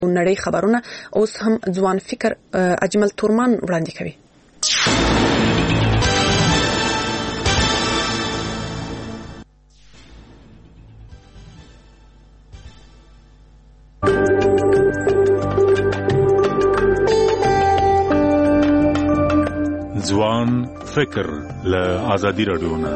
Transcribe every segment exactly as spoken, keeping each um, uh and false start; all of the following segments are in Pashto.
نړۍ خبرونه اوس هم ځوان فکر اجمل تورمان وړاندې کوي. ځوان فکر له آزادي رادیو نه.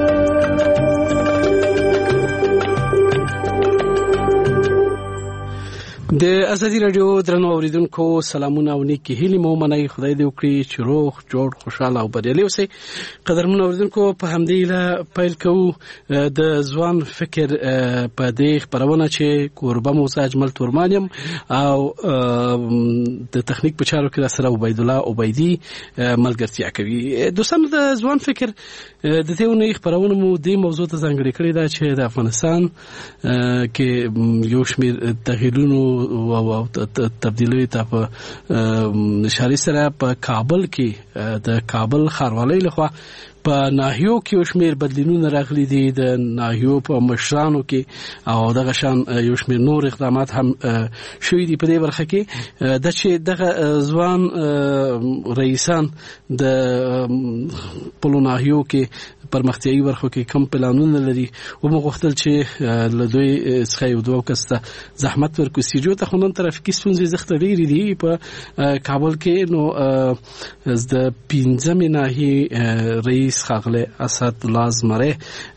د ازادي رادیو درنو اوریدونکو سلامونه او نیکی هیلې مو منئ. خدای دې وکړي چې روغ جوړ خوشاله او بریالي اوسئ. قدرمن اوریدونکو په همدې له پیل کوو د ځوان فکر په دې خبرونه چې کوربه موسی اجمل تورمان یم او د تخنیک په چارو کې سره عبید الله عبیدی ملګرتیا کوي. دوستانو د ځوان فکر د دې ونې خبرونه مو د موضوع ته ځانګړې کړې ده چې د افغانستان کې یو شمېر تغییرونو او تبدیلی ته په اشاره سره په کابل کې د کابل ښاروالۍ لخوا په ناحیو کې یو شمېر بدلونونه راغلي دي. د ناحیو په مشرانو کې او دغه شان یو شمېر نور اقدامات هم شوي دي په دې برخه کې د چې دغه ځوان رئیسان د خپلو ناحیو کې پرمختیایي برخو کې کم پلانونه لري او موږ غوښتل چې له دوی څخه یو دوه کس ته زحمت ورکړو. سیجو ته خو نن ترافیکي ستونزې زښته ډېرې دي په کابل کې. نو د پنځمې ناحیې رئیس ښاغلی اسدالله زمری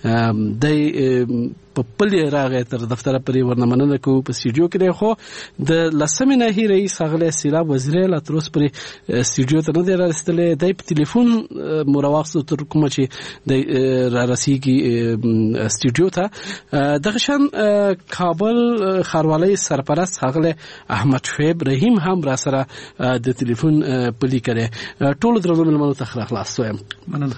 دی په پلي راغی تر دفتر پورې ورنه مننه کوو په سټوډیو کې دی، خو د لسمې ناحیې رئیس ښاغلی سیلاب وزیری لا تر اوسه پورې سټوډیو ته نه دی رارسېدلی. دی په تلیفون مو راواخیستو تر کومه چې دی رارسېږي سټوډیو ته. دغه شان کابل ښاروالۍ سرپرست ښاغلی احمد شعیب رحیم هم را سره د تلیفون پلي کړی. ټولو درنو مېلمنو ته ښه راغلاست وایم. مننه.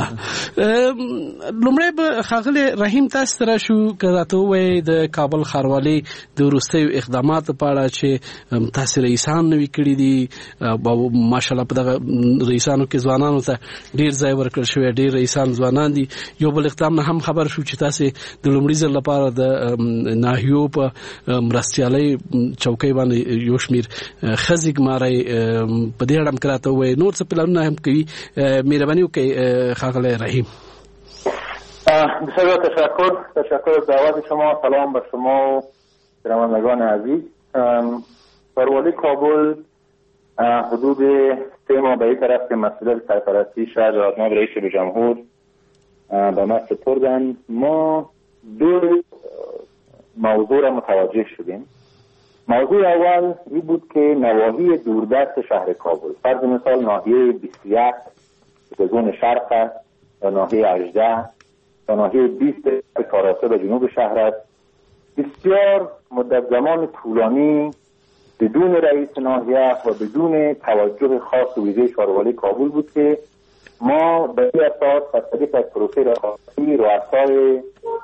لومړی به ښاغلی رحیم تاسو ته راشو که راته ووایئ د کابل ښاروالۍ د وروستیو اقداماتو په اړه چې تاسې رئیسان نوي کړي دي او ماشاءالله په دغه رئیسانو کې ځوانانو ته ډېر ځای ورکړل شوی، ډېر رئیسان ځوانان دي. یو بل اقدام نه هم خبر شو چې تاسې د لومړي ځل لپاره د ناحیو په مرستیالۍ چوکۍ باندې یو شمېر ښځې ګمارئ. په دې اړه هم که راته ووایئ نور څه پلانونه هم کوي. مهرباني وکړئ ښاغلی رحیم. بسیار تشکر تشکر از دعوت شما. سلام به شما و شنوندگان عزیز. ښاروالۍ کابل حدود سه ماه به این طرف که مسئولیت سرپرستی شهر را جناب رئیس جمهور به ما سپردند، ما دو موضوع را متوجه شدیم. موضوع اول این بود که نواحی دوردست شهر کابل، فرض مثال ناحیه بیست و یک که زون شرق است و ناحیه هجده و ناحیه بیست کاراسه به جنوب شهر است، بسیار مدت زمان طولانی بدون رئیس ناحیه و بدون توجه خاص و ویژه ښاروالۍ کابل بود که ما به این اساس از طریق از پروسه رئاستی رؤسای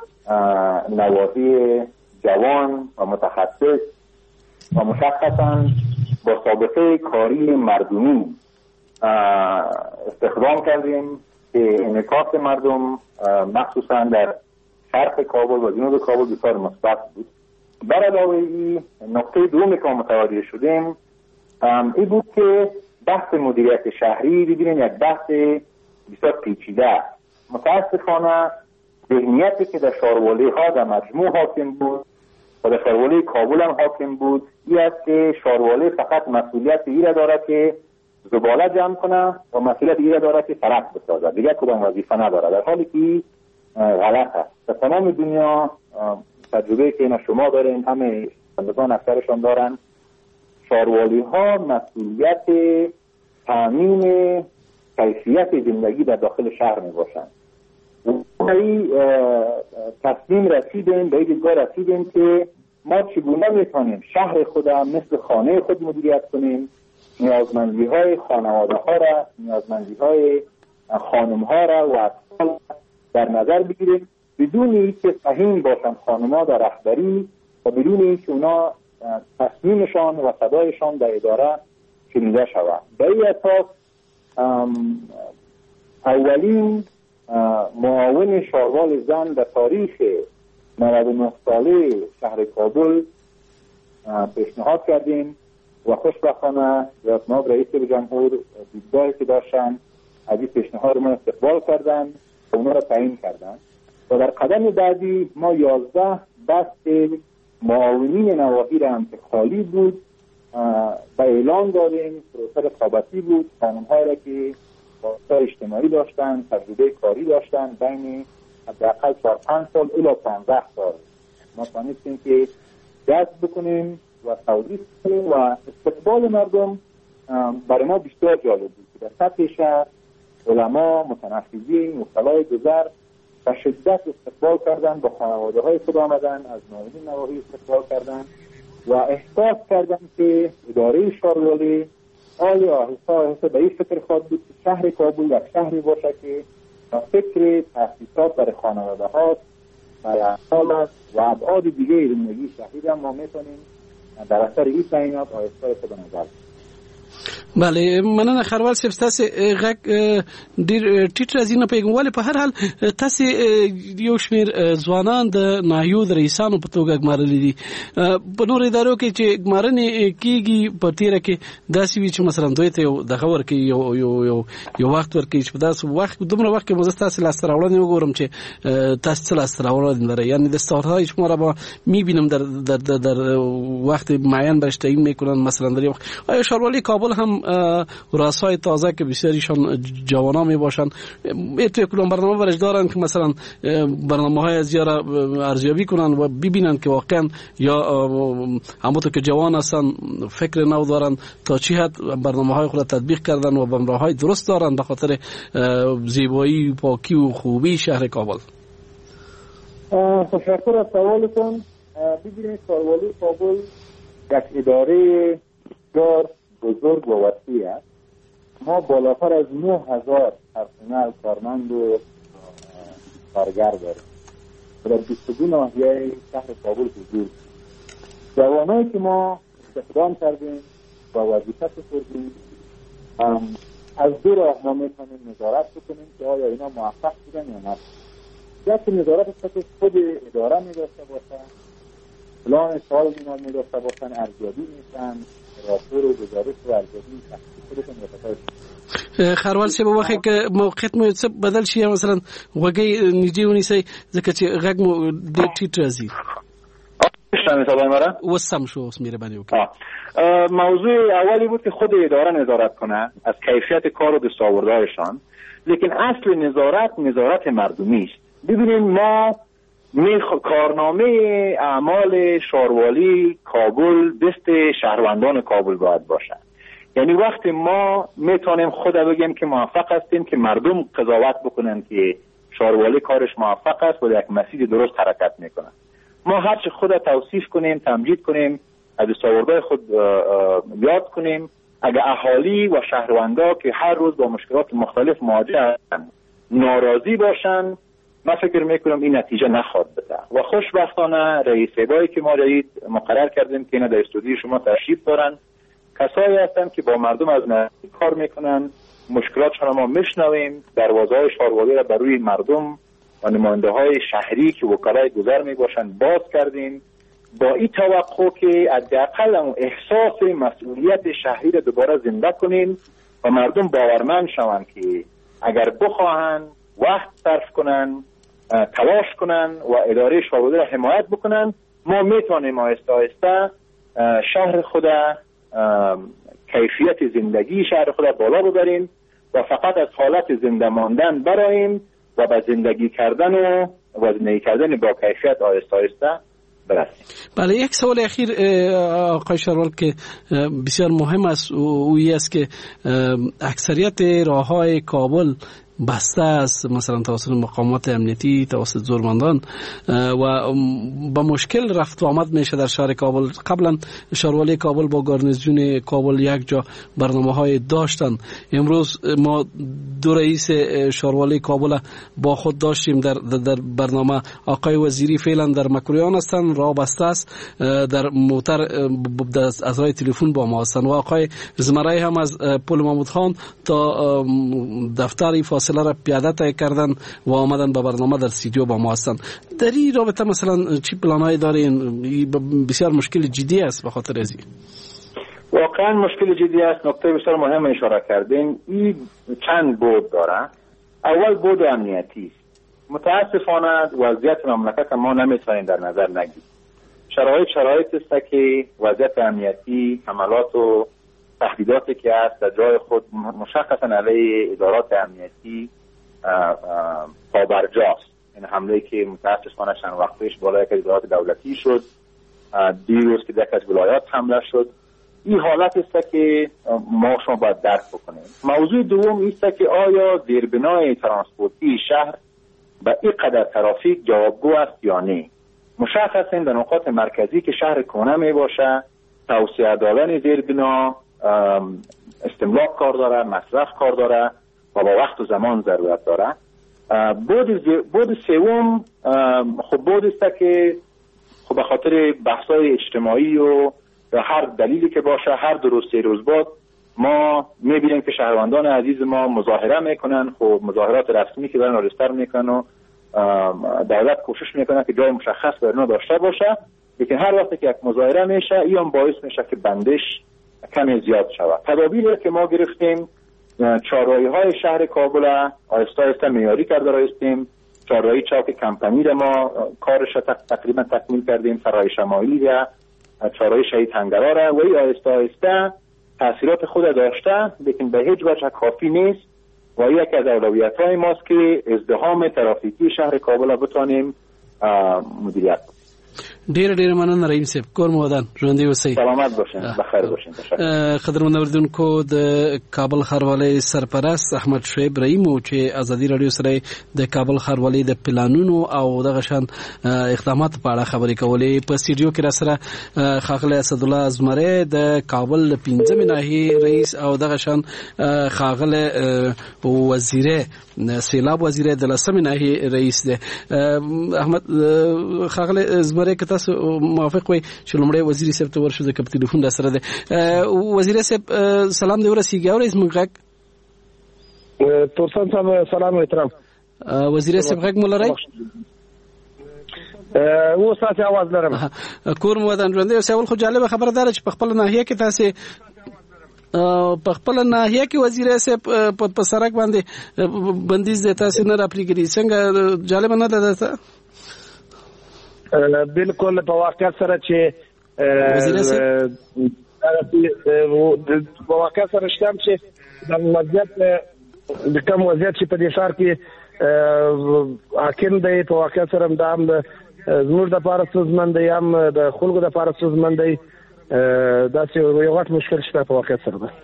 نواحی جوان و متخصص و مشخصا با سابقه کاری مردمی استخدام کردیم که انعکاس مردم مخصوصا در شرق کابل و جنوب کابل بسیار مثبت بود. بر علاوه این نقطه دومی که متوجه شدیم این بود که بحث مدیریت شهری ببینید یک بحث بسیار پیچیده است. متاسفانه ذهنیتی که در ښاروالۍ ها در مجموع حاکم بود و در ښاروالۍ کابل هم حاکم بود این است که ښاروالۍ فقط مسئولیت این را دارد که زباله جمع کنه و مسئولیت این را دارد که سړک بسازد، دیگر کدام وظیفه ندارد، در حالی که غلط است. در تمام دنیا تجربه که اینا شما دارین، همه بندگان اکثرشان دارن، ښاروالۍ ها مسئولیت تامین کیفیت زندگی در داخل شهر می باشند. به این تصمیم رسیدیم، به این دیدگاه رسیدیم که ما چگونه میتونیم شهر خودم مثل خانه خود مدیریت کنیم، نیازمندی های خانواده ها را، نیازمندی های خانم ها را و اطفال در نظر بگیریم بدون اینکه سهیم باشن خانم ها در رهبری و بدون اینکه اونا تصمیمشان و صدایشان در اداره شنیده شود. به این اساس اولین معاون شاروال زن در تاریخ نود و نه ساله شهر کابل پیشنهاد کردیم و خوشبختانه جناب رئیس جمهور دیدگاهی که داشتن از این پیشنهاد ما استقبال کردن و اونا را تعیین کردن و در قدم بعدی ما یازده بست معاونین نواحی را هم که خالی بود به اعلان دادیم. پروسه رقابتی بود، خانم‌هایی را که خواستار اجتماعی داشتن، تجربه کاری داشتن، بین حداقل چهار پنج سال الی پانزده سال ما تونستیم که جذب بکنیم و توضیح کنیم و استقبال مردم برای ما بسیار جالب بود که در سطح شهر علما، متنفذین، وکلای گذر به شدت استقبال کردن، با خانواده های خود آمدن، از معاونین نواحی استقبال کردن و احساس کردن که اداره شاروالی آیا آهسته آهسته به این فکر خواهد بود که شهر کابل یک شهری باشه که با فکر تاسیسات برای خانواده ها برای اطفال است و ابعاد دیگه زندگی شهری هم ما میتونیم در اثر این تعیینات آهسته آهسته به نظر بله مننه خروال صاحب تاسو غږ ډیر ټیټ راځي نه پیغام ولې په هر حال تاسو یو شمیر ځوانان د ناحیو د رئیسانو په توګه ګمارلي دي په نور ادارو کې چې ګمارنې کیږي په تیره کې داسې وی چې مثلا دوی ته یو دغه ورکې یو یو یو یو وخت ورکې چې په داسې وخت دومره وخت کې مزه تاسو لاس راوړنې وګورم چې تاسو لاس راوړنې لري یعنی د استارهای شما را با میبینم در در در وقت معین برش تعیین میکنن مثلا در یو آیا شاروالی کابل هم رؤسای تازه که بسیاریشان جوانان می باشن اتو کلون برنامه برش دارن که مثلا برنامه های از یارا ارزیابی کنن و ببینن که واقعا یا همونطور که جوان هستن فکر نو دارن تا چی حد برنامه های خود تطبیق کردن و برنامه های درست دارن به خاطر زیبایی پاکی و خوبی شهر کابل. تشکر از سوالتون. ببینید شاروالی کابل یک اداره دار بزرگ و وسیع است. ما بالاتر از نه هزار پرسنل کارمند و کارگر داریم. در بیست و دو ناحیه شهر کابل حضور جوانایی که ما استخدام کردیم و وظیفه سپردیم از دو راه ما میتونیم نظارت بکنیم که آیا اینا موفق بودن یا نه. یکی نظارت است که خود اداره میداشته باشن، پلان سال اینا میداشته باشن، ارزیابی میشن، راپور و گزارش و ارزیابی خودشون متفاوت. خروال سی به وخت که موقعیت مو څه بدل شي مثلا وګي نږدې ونیسي ځکه چې غږ مو ډېر ټیټ راځي. شامل صدای مرا وسم شو اوس مهرباني وکړه. موضوع اولی بود که خود اداره نظارت کنه از کیفیت کار و دستاوردهایشان، لیکن اصل نظارت نظارت مردمی است. ببینید ما میخ... کارنامه اعمال شاروالی کابل دست شهروندان کابل باید باشه. یعنی وقتی ما میتونیم خود بگیم که موفق هستیم که مردم قضاوت بکنن که شاروالی کارش موفق است و یک مسیر درست حرکت میکنه. ما هرچی خود توصیف کنیم، تمجید کنیم، از دستاوردهای خود یاد کنیم، اگر اهالی و شهروندا که هر روز با مشکلات مختلف مواجه هستند ناراضی باشن، من فکر میکنم این نتیجه نخواهد بده. و خوشبختانه رئیس اداره‌ای که ما جدید مقرر کردیم که اینا در استودیو شما تشریف دارن، کسایی هستن که با مردم از نزدیک کار میکنن، مشکلاتشون ما میشنویم، دروازه‌های شاروالی را بر روی مردم و نماینده های شهری که وکلای گذر میباشن باز کردیم، با این توقع که حداقل اون احساس مسئولیت شهری را دوباره زنده کنیم و مردم باورمند شوند که اگر بخواهن وقت صرف کنن، تلاش کنن و اداره شاروالی را حمایت بکنن، ما میتونیم آهسته آهسته شهر خود کیفیت زندگی شهر خود بالا ببریم و فقط از حالت زنده ماندن براییم و به زندگی کردن و و زندگی کردن با کیفیت آهسته آهسته برسیم. بله، یک سوال اخیر آقای شاروال که بسیار مهم است او است که اکثریت راههای کابل بسته است، مثلا توسط مقامات امنیتی، توسط زورمندان و با مشکل رفت و آمد میشه در شهر کابل. قبلا شاروالی کابل با گارنیزیون کابل یک جا برنامه های داشتن. امروز ما دو رئیس شاروالی کابل با خود داشتیم در در برنامه. آقای وزیری فعلا در مکرویان هستن، راه بسته است، در موتر از راه تلفن با ما هستن و آقای زمرای هم از پل محمود خان تا دفتر فاصله فاصله را پیاده طی کردن و آمدن به برنامه در استودیو با ما هستند. در این رابطه مثلا چی پلان‌هایی دارین؟ بسیار مشکل جدی است به خاطر ازی. واقعا مشکل جدی است. نکته بسیار مهم اشاره کردین. این چند بود داره. اول بود امنیتی. متاسفانه وضعیت مملکت ما نمیتونیم در نظر نگیریم. شرایط شرایط است که وضعیت امنیتی، حملات و تهدیداتی که است در جای خود مشخصا علیه ادارات امنیتی پابرجاست. این حمله که متاسفانه چند وقت پیش بالای یک ادارات دولتی شد، دیروز که یک از ولایات حمله شد، این حالت است که ما شما باید درک بکنیم. موضوع دوم است که آیا زیربنای ترانسپورتی شهر به این قدر ترافیک جوابگو است یا نه؟ مشخصا در نقاط مرکزی که شهر کهنه می باشه، توسعه دادن زیربنا استملاک کار داره، مصرف کار داره و با وقت و زمان ضرورت داره. بود بود سوم خب بود است که خب به خاطر بحث‌های اجتماعی و یا هر دلیلی که باشه، هر دو روز سه روز بعد ما میبینیم که شهروندان عزیز ما مظاهره میکنن. خب مظاهرات رسمی که برن رجیستر میکنن و دولت کوشش میکنه که جای مشخص برای اونا داشته باشه، لیکن هر وقتی که یک مظاهره میشه این باعث میشه که بندش کمی زیاد شود. تدابیری که ما گرفتیم، چهارراهی‌های شهر کابل آهسته آهسته معیاری کرده رایستیم. چهارراهی چوک کمپانی را ما کارش تقریبا تکمیل کردیم، سرای شمالی را، چهارراهی شهید هنگرا را، و این آهسته آهسته تاثیرات خود داشته، لیکن به هیچ وجه کافی نیست و این یکی از اولویت‌های ماست که ازدحام ترافیکی شهر کابل بتانیم مدیریت کنیم. ډیر ډیر مننه رئیم صاحب. کور مو ودان ژوندۍ اوسئ. سلامت باشین، بخیر باشین. تشکر. قدرمن اوریدونکو، د کابل ښاروالۍ سرپرست احمد شعیب رئیم چې ازادي رادیو سره د کابل ښاروالۍ د پلانونو او دغه شان اقدامات په اړه خبرې کولې. په سټوډیو کې را سره ښاغلی اسدالله ازمری د کابل د پنځمې ناحیې رئیس او دغه شان ښاغلی وزیر سیلاب وزیر د لسمې ناحیې رئیس دی. احمد ښاغلی ازمری که تاسو موافق وئ چې لومړی وزیر صاحب ته ورشو، ځکه په ټلیفون را سره دی. وزیر صاحب سلام دې ورسیږي، اورئ زموږ غږ؟ تورسن صاحب سلام و احترام. وزیر صاحب غږ مو لرئ؟ و ستاسې اواز لرم. کور مو ودان ژوندی اوسئ. اول خو جالبه خبره ده چې په خپله ناحیه کې تاسې په خپله ناحیه کې وزیر صاحب په سړک باندې بندیز دی، تاسې نه راپرېږدي. څنګه جالبه نه ده درته؟ بالکل په واقعیت سره چې په واقعیت سره شته چې د وضعیت د کوم وضعیت چې په دې ښار کې حاکم دی، په واقعیت سره دا هم زموږ دپاره ستونزمن دی، هم د خلکو دپاره ستونزمن دی. داسې یو غټ مشکل شته په واقعیت سره ده.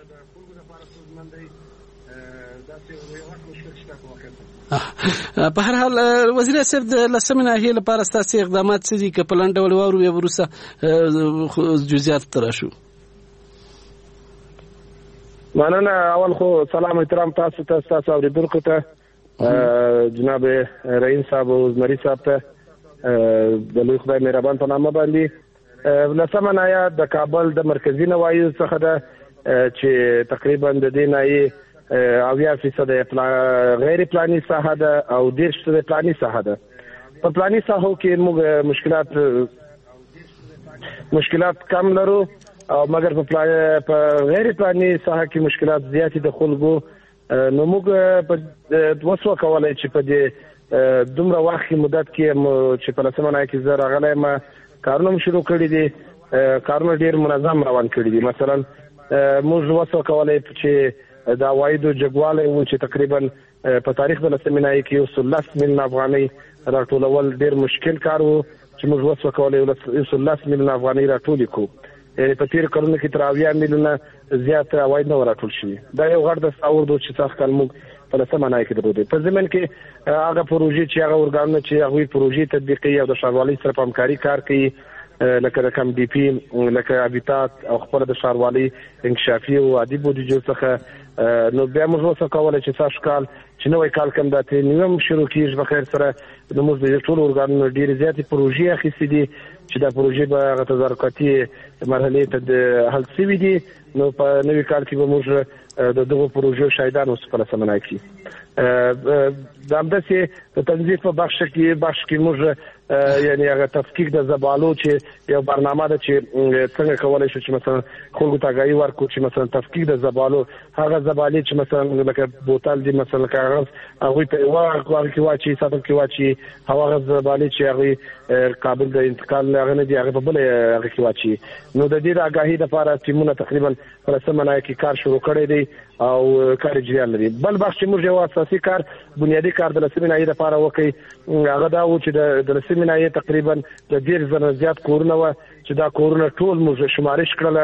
په هر حال وزیر صاحب د لسمې ناحیې لپاره ستاسې اقدامات څه دي؟ که په لنډ ډول واورو بیا وروسته جزئیاتو ته راشو. مننه. اول خو سلام احترام تاسو ته، ستاسو اورېدونکو ته، جناب رئیم صاحب او زمري صاحب ته د لوی خدای مهربان په نامه باندې. لسمه ناحیه د کابل د مرکزي نواحیو څخه ده چې تقریبا د دې ناحیې اویا فیصد غیر پلاني ساحه ده او دېرش فیصد پلاني ساحه ده. په پلاني ساحو کې موږ مشکلات مشکلات کم لرو، او مګر په غیر پلاني ساحه کې مشکلات زیات دي د خلکو. نو موږ په وسو کولای چې په دې دومره وخت مدت کې چې په لسمه ناحیه کې زه راغلی یم، کارونه شروع کړي دي، کارونه ډیر منظم روان کړي دي. مثلا موږ وسو کولای چې د عوایدو جګوالی و چې تقریبا په تاریخ د لسمې ناحیې کې یو سل لس میلیونه افغانۍ راټولول ډېر مشکل کار و چې موږ وس وکولی یو سل لس میلیونه افغانۍ راټولې کړو. یعنې په تېرو کلونو کې تر اویا میلیونه زیات عواید نه وه راټول شوي. دا یو غټ تصور دی چې سږ کال موږ په لسمه ناحیه کې درلودی. په ضمن کې هغه پروژې چې هغه ارګانونه چې هغوی پروژې تطبیق کوي او د ښاروالۍ سره په همکاري کار کوي، لکه د کم ډي پي، لکه ابیتات او خپله د ښاروالۍ انکشافي او عادي بودیجو څخه، نو بیا موږ وسه کولی چې سږ کال چې نوی کال کوم دا ترې نویم شروع کېږي په خیر سره. نو موږ د ټولو ارګانونو ډېرې زیاتې پروژې اخیستې دي چې دا پروژې به تدارکاتي مرحلې ته د حل شوي دي نو په نوي کال کې به موږ د دغو پروژو شاهدان اوسو په سمنای کې د همداسې د تنظیف په بخش کې بخش کې موږ یعنی هغه تفکیک د زبالو چې یو برنامه ده چې څنګه کولای شو چې مثلا خلکو ته آگاهي ورکړو چې مثلا تفکیک د زبالو هغه زبالې چې مثلا لکه بوتل دي مثلا کاغذ هغه په یو هغه کې واچي ساتل کې واچي هغه زبالې چې هغه قابل د انتقال هغه نه دي هغه په بل هغه کې واچي نو د دې د آگاهي لپاره ټیمونه تقریبا پر سمنای کې کار شروع کړی دی او کار جریان لري بل بخش موږ یو اساسي کار بنیادی کار د سمنای لپاره وکړي هغه دا و چې د سمنای تقریبا د ډیر زره زیات کورونه و چې دا کورونه ټول موږ شمارش کړل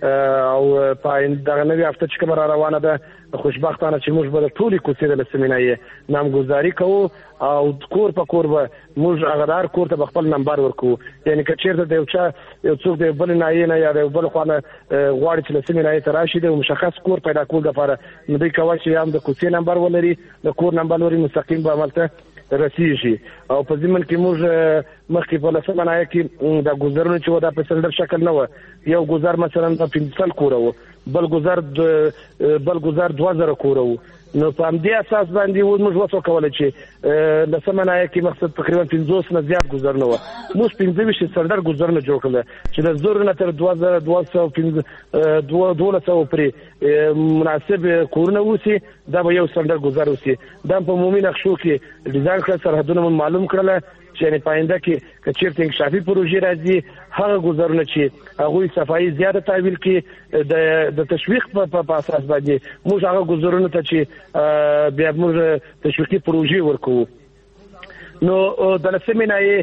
او په دغه نوې هفته چې کومه روانه ده خوشبختانه چې موږ به د ټولي کوڅې د سمنای نامګذاري کوو او کور په کور به موږ هغه کور ته خپل نمبر ورکو یعنی که چیرته د یو چا یو څوک د بل نه نه یا د بل خانه غواړي چې سمنای ته راشي د مشخص کور پیدا کول لپاره نو دوی کوي چې هم د کوڅې نمبر ولري د کور نمبر ولري مستقیم به عملته رسیږي او په ځمن کې موږ مخکې په لسمنای کې د گذرونو چې ودا په سلندر شکل نه و یو گذر مثلا په پنځل کور و بل گذر بل گذر دوه زره کور و نو په دې اساس باندې موږ وڅو کولای چې لسمنای کې مقصد تقریبا پنځوس نه زیات گذر نه و موږ پنځه ویشت سلندر گذر نه جوړ کړل چې د زور نه تر دوه زره دوه سوه پنځه دوه دوه سوه پرې مناسب کورونه وسی دا به یو سلندر گذر وسی دا په عمومي نقشو کې ډیزاین کړ سرحدونه معلوم کړل چې نه پاینده کې کچېرته انکشافي پروژې راځي هغه گذرونه چې هغه صفایي زیاته تحویل کې د د تشویق په اساس باندې موږ هغه گذرونه ته چې بیا موږ تشویقي پروژې ورکو نو د سمنای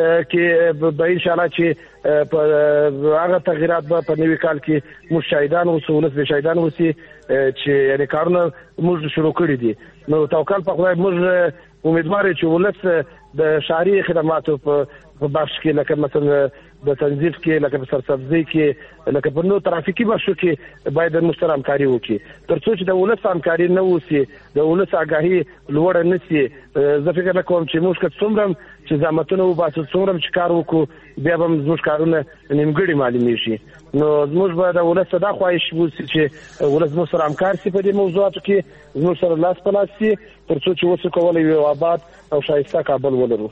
کې به ان شاء الله چې په هغه تغیرات به په نوي کال کې مشاهدان او سہولت به شاهدان وسی چې یعنی کارونه موږ شروع کړی دي نو توکل په خدای موږ امیدوار چې ولس د شهري خدماتو په بخش کې لکه مثلا د تنظیف کې لکه په سرسبزي کې لکه په نو ترافیکي بخشو کې باید مشترک همکاري وکړي ترڅو چې د ولس همکاري نه وسی د ولس آگاهي لوړ نه سي زه فکر کوم چې موږ که څومره چې زحمتونه وباسو څومره چې کار وکړو بیا به موږ کارونه نیمګړي معلومي شي نو موږ به د ولس صدا خواهش وسی چې ولس مو سره همکار سي په دې موضوعاتو کې موږ سره لاس په لاس سي ترڅو چې وڅ کولای یو آباد او شایسته کابل ولرو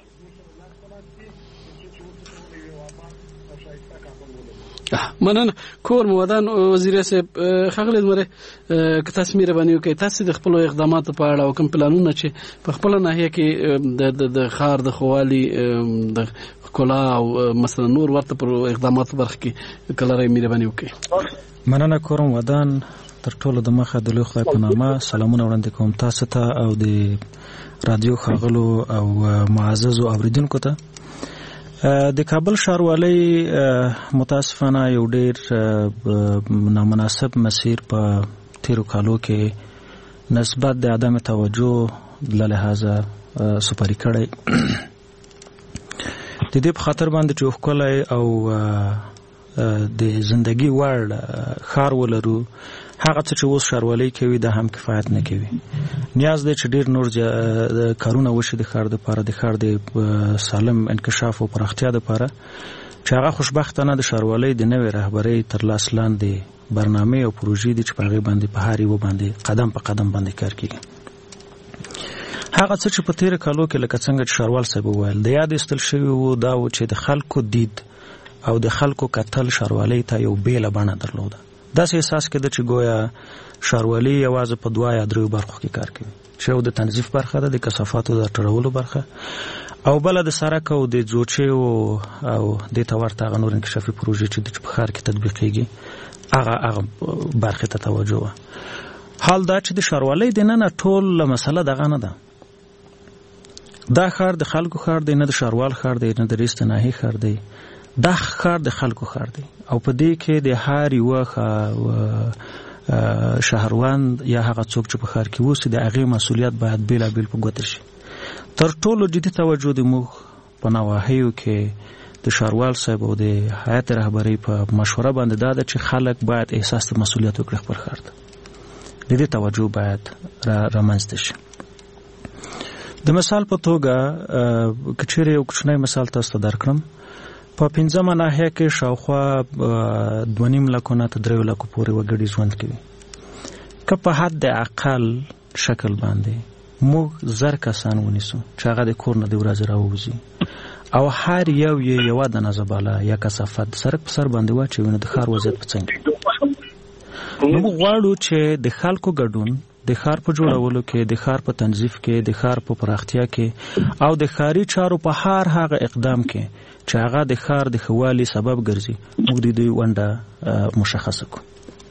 مننه کور مودان وزیر صاحب خغل مره که تاسو مې ربانیو کې تاسو د خپل اقداماتو په اړه او کوم پلانونه چې په خپل ناحیه کې د د خار د خوالي د کلا او مثلا نور ورته پر اقداماتو برخه کې کلره مې ربانیو کې مننه کورم ودان تر ټولو د مخه د لوی خدای په نامه سلامونه وړاندې کوم تاسو ته او د رادیو خغلو او معزز اوریدونکو ته د کابل ښاروالۍ متاسفانه یو ډیر نامناسب مسیر په تیرو کالو کې نسبت د عدم توجه له لحاظه سپاری کړی د دې په خاطر باندې چې ښکلی او د زندگی وړ ښار ولرو هغه څه چې اوس ښاروالۍ کوي دا هم کفایت نه کوي نیاز دی چې ډیر نور کارونه وشي د ښار دپاره د ښار د سالم انکشاف او پراختیا دپاره چې هغه خوشبختانه د ښاروالۍ د نوې رهبرۍ تر لاس لاندې برنامې او پروژې دي چې په هغې باندې په هر یوه باندې قدم په قدم باندې کار کیږي هغه څه چې په تیره کالو کې لکه څنګه چې ښاروال صاحب وویل د یاد ایستل شوي وو دا و چې د خلکو دید او د خلکو کتل ښاروالۍ ته یو بیله بڼه درلوده داسې احساس کېده چې گویا ښاروالي یوازې په دوه یا دریو برخو کې کار کوي چې یو د تنظیف برخه ده د کثافاتو د راټولولو برخه او بله د سړک او د ځوچیو او دې ته ورته هغه نور انکشافي پروژې چې په ښار کې تطبیقیږي هغه هغه برخې ته توجه وه حال دا چې د ښاروالۍ دننه ټول مسله دغه نه ده دا ښار د خلکو ښار دی نه د ښاروال ښار دی نه د رییس د ناحیې ښار دی دا ښار د خلکو ښار دی او په دې کې د هر یوه شهروند یا هغه څوک چې په ښار کې اوسي د هغې مسؤلیت باید بېلابېل په ګوته شي تر ټولو جدي توجه د موږ په نواحیو کې د ښاروال صاحب او د هیئت رهبرۍ په مشوره باندې دا ده چې خلک باید احساس د مسؤلیت وکړي خپل ښار ته د دې توجه باید رامنځته شي د مثال په توګه که چیرې یو کوچنی مثال تاسو ته درکړم په پنځمه ناحیه کې شاوخوا دوه نیم لکو نه تر درېو لکو پورې وګړي ژوند کوي. که په حد اقل شکل باندې موږ زر کسان ونیسو چې هغه د کور نه د ورځې راووځي او هر یو یې یوه دانه زباله یا کثافت د سړک په سر باندې واچوي، نو د ښار وضعیت په څنګه؟ نو موږ غواړو چې د خلکو ګډون د ښار په جوړولو کې، د ښار په تنظیف کې، د ښار په پراختیا کې او د ښاري چارو په هر هغه اقدام کې چې هغه د ښار د ښه والي سبب ګرځي، موږ د دوی ونډه مشخصه کړو.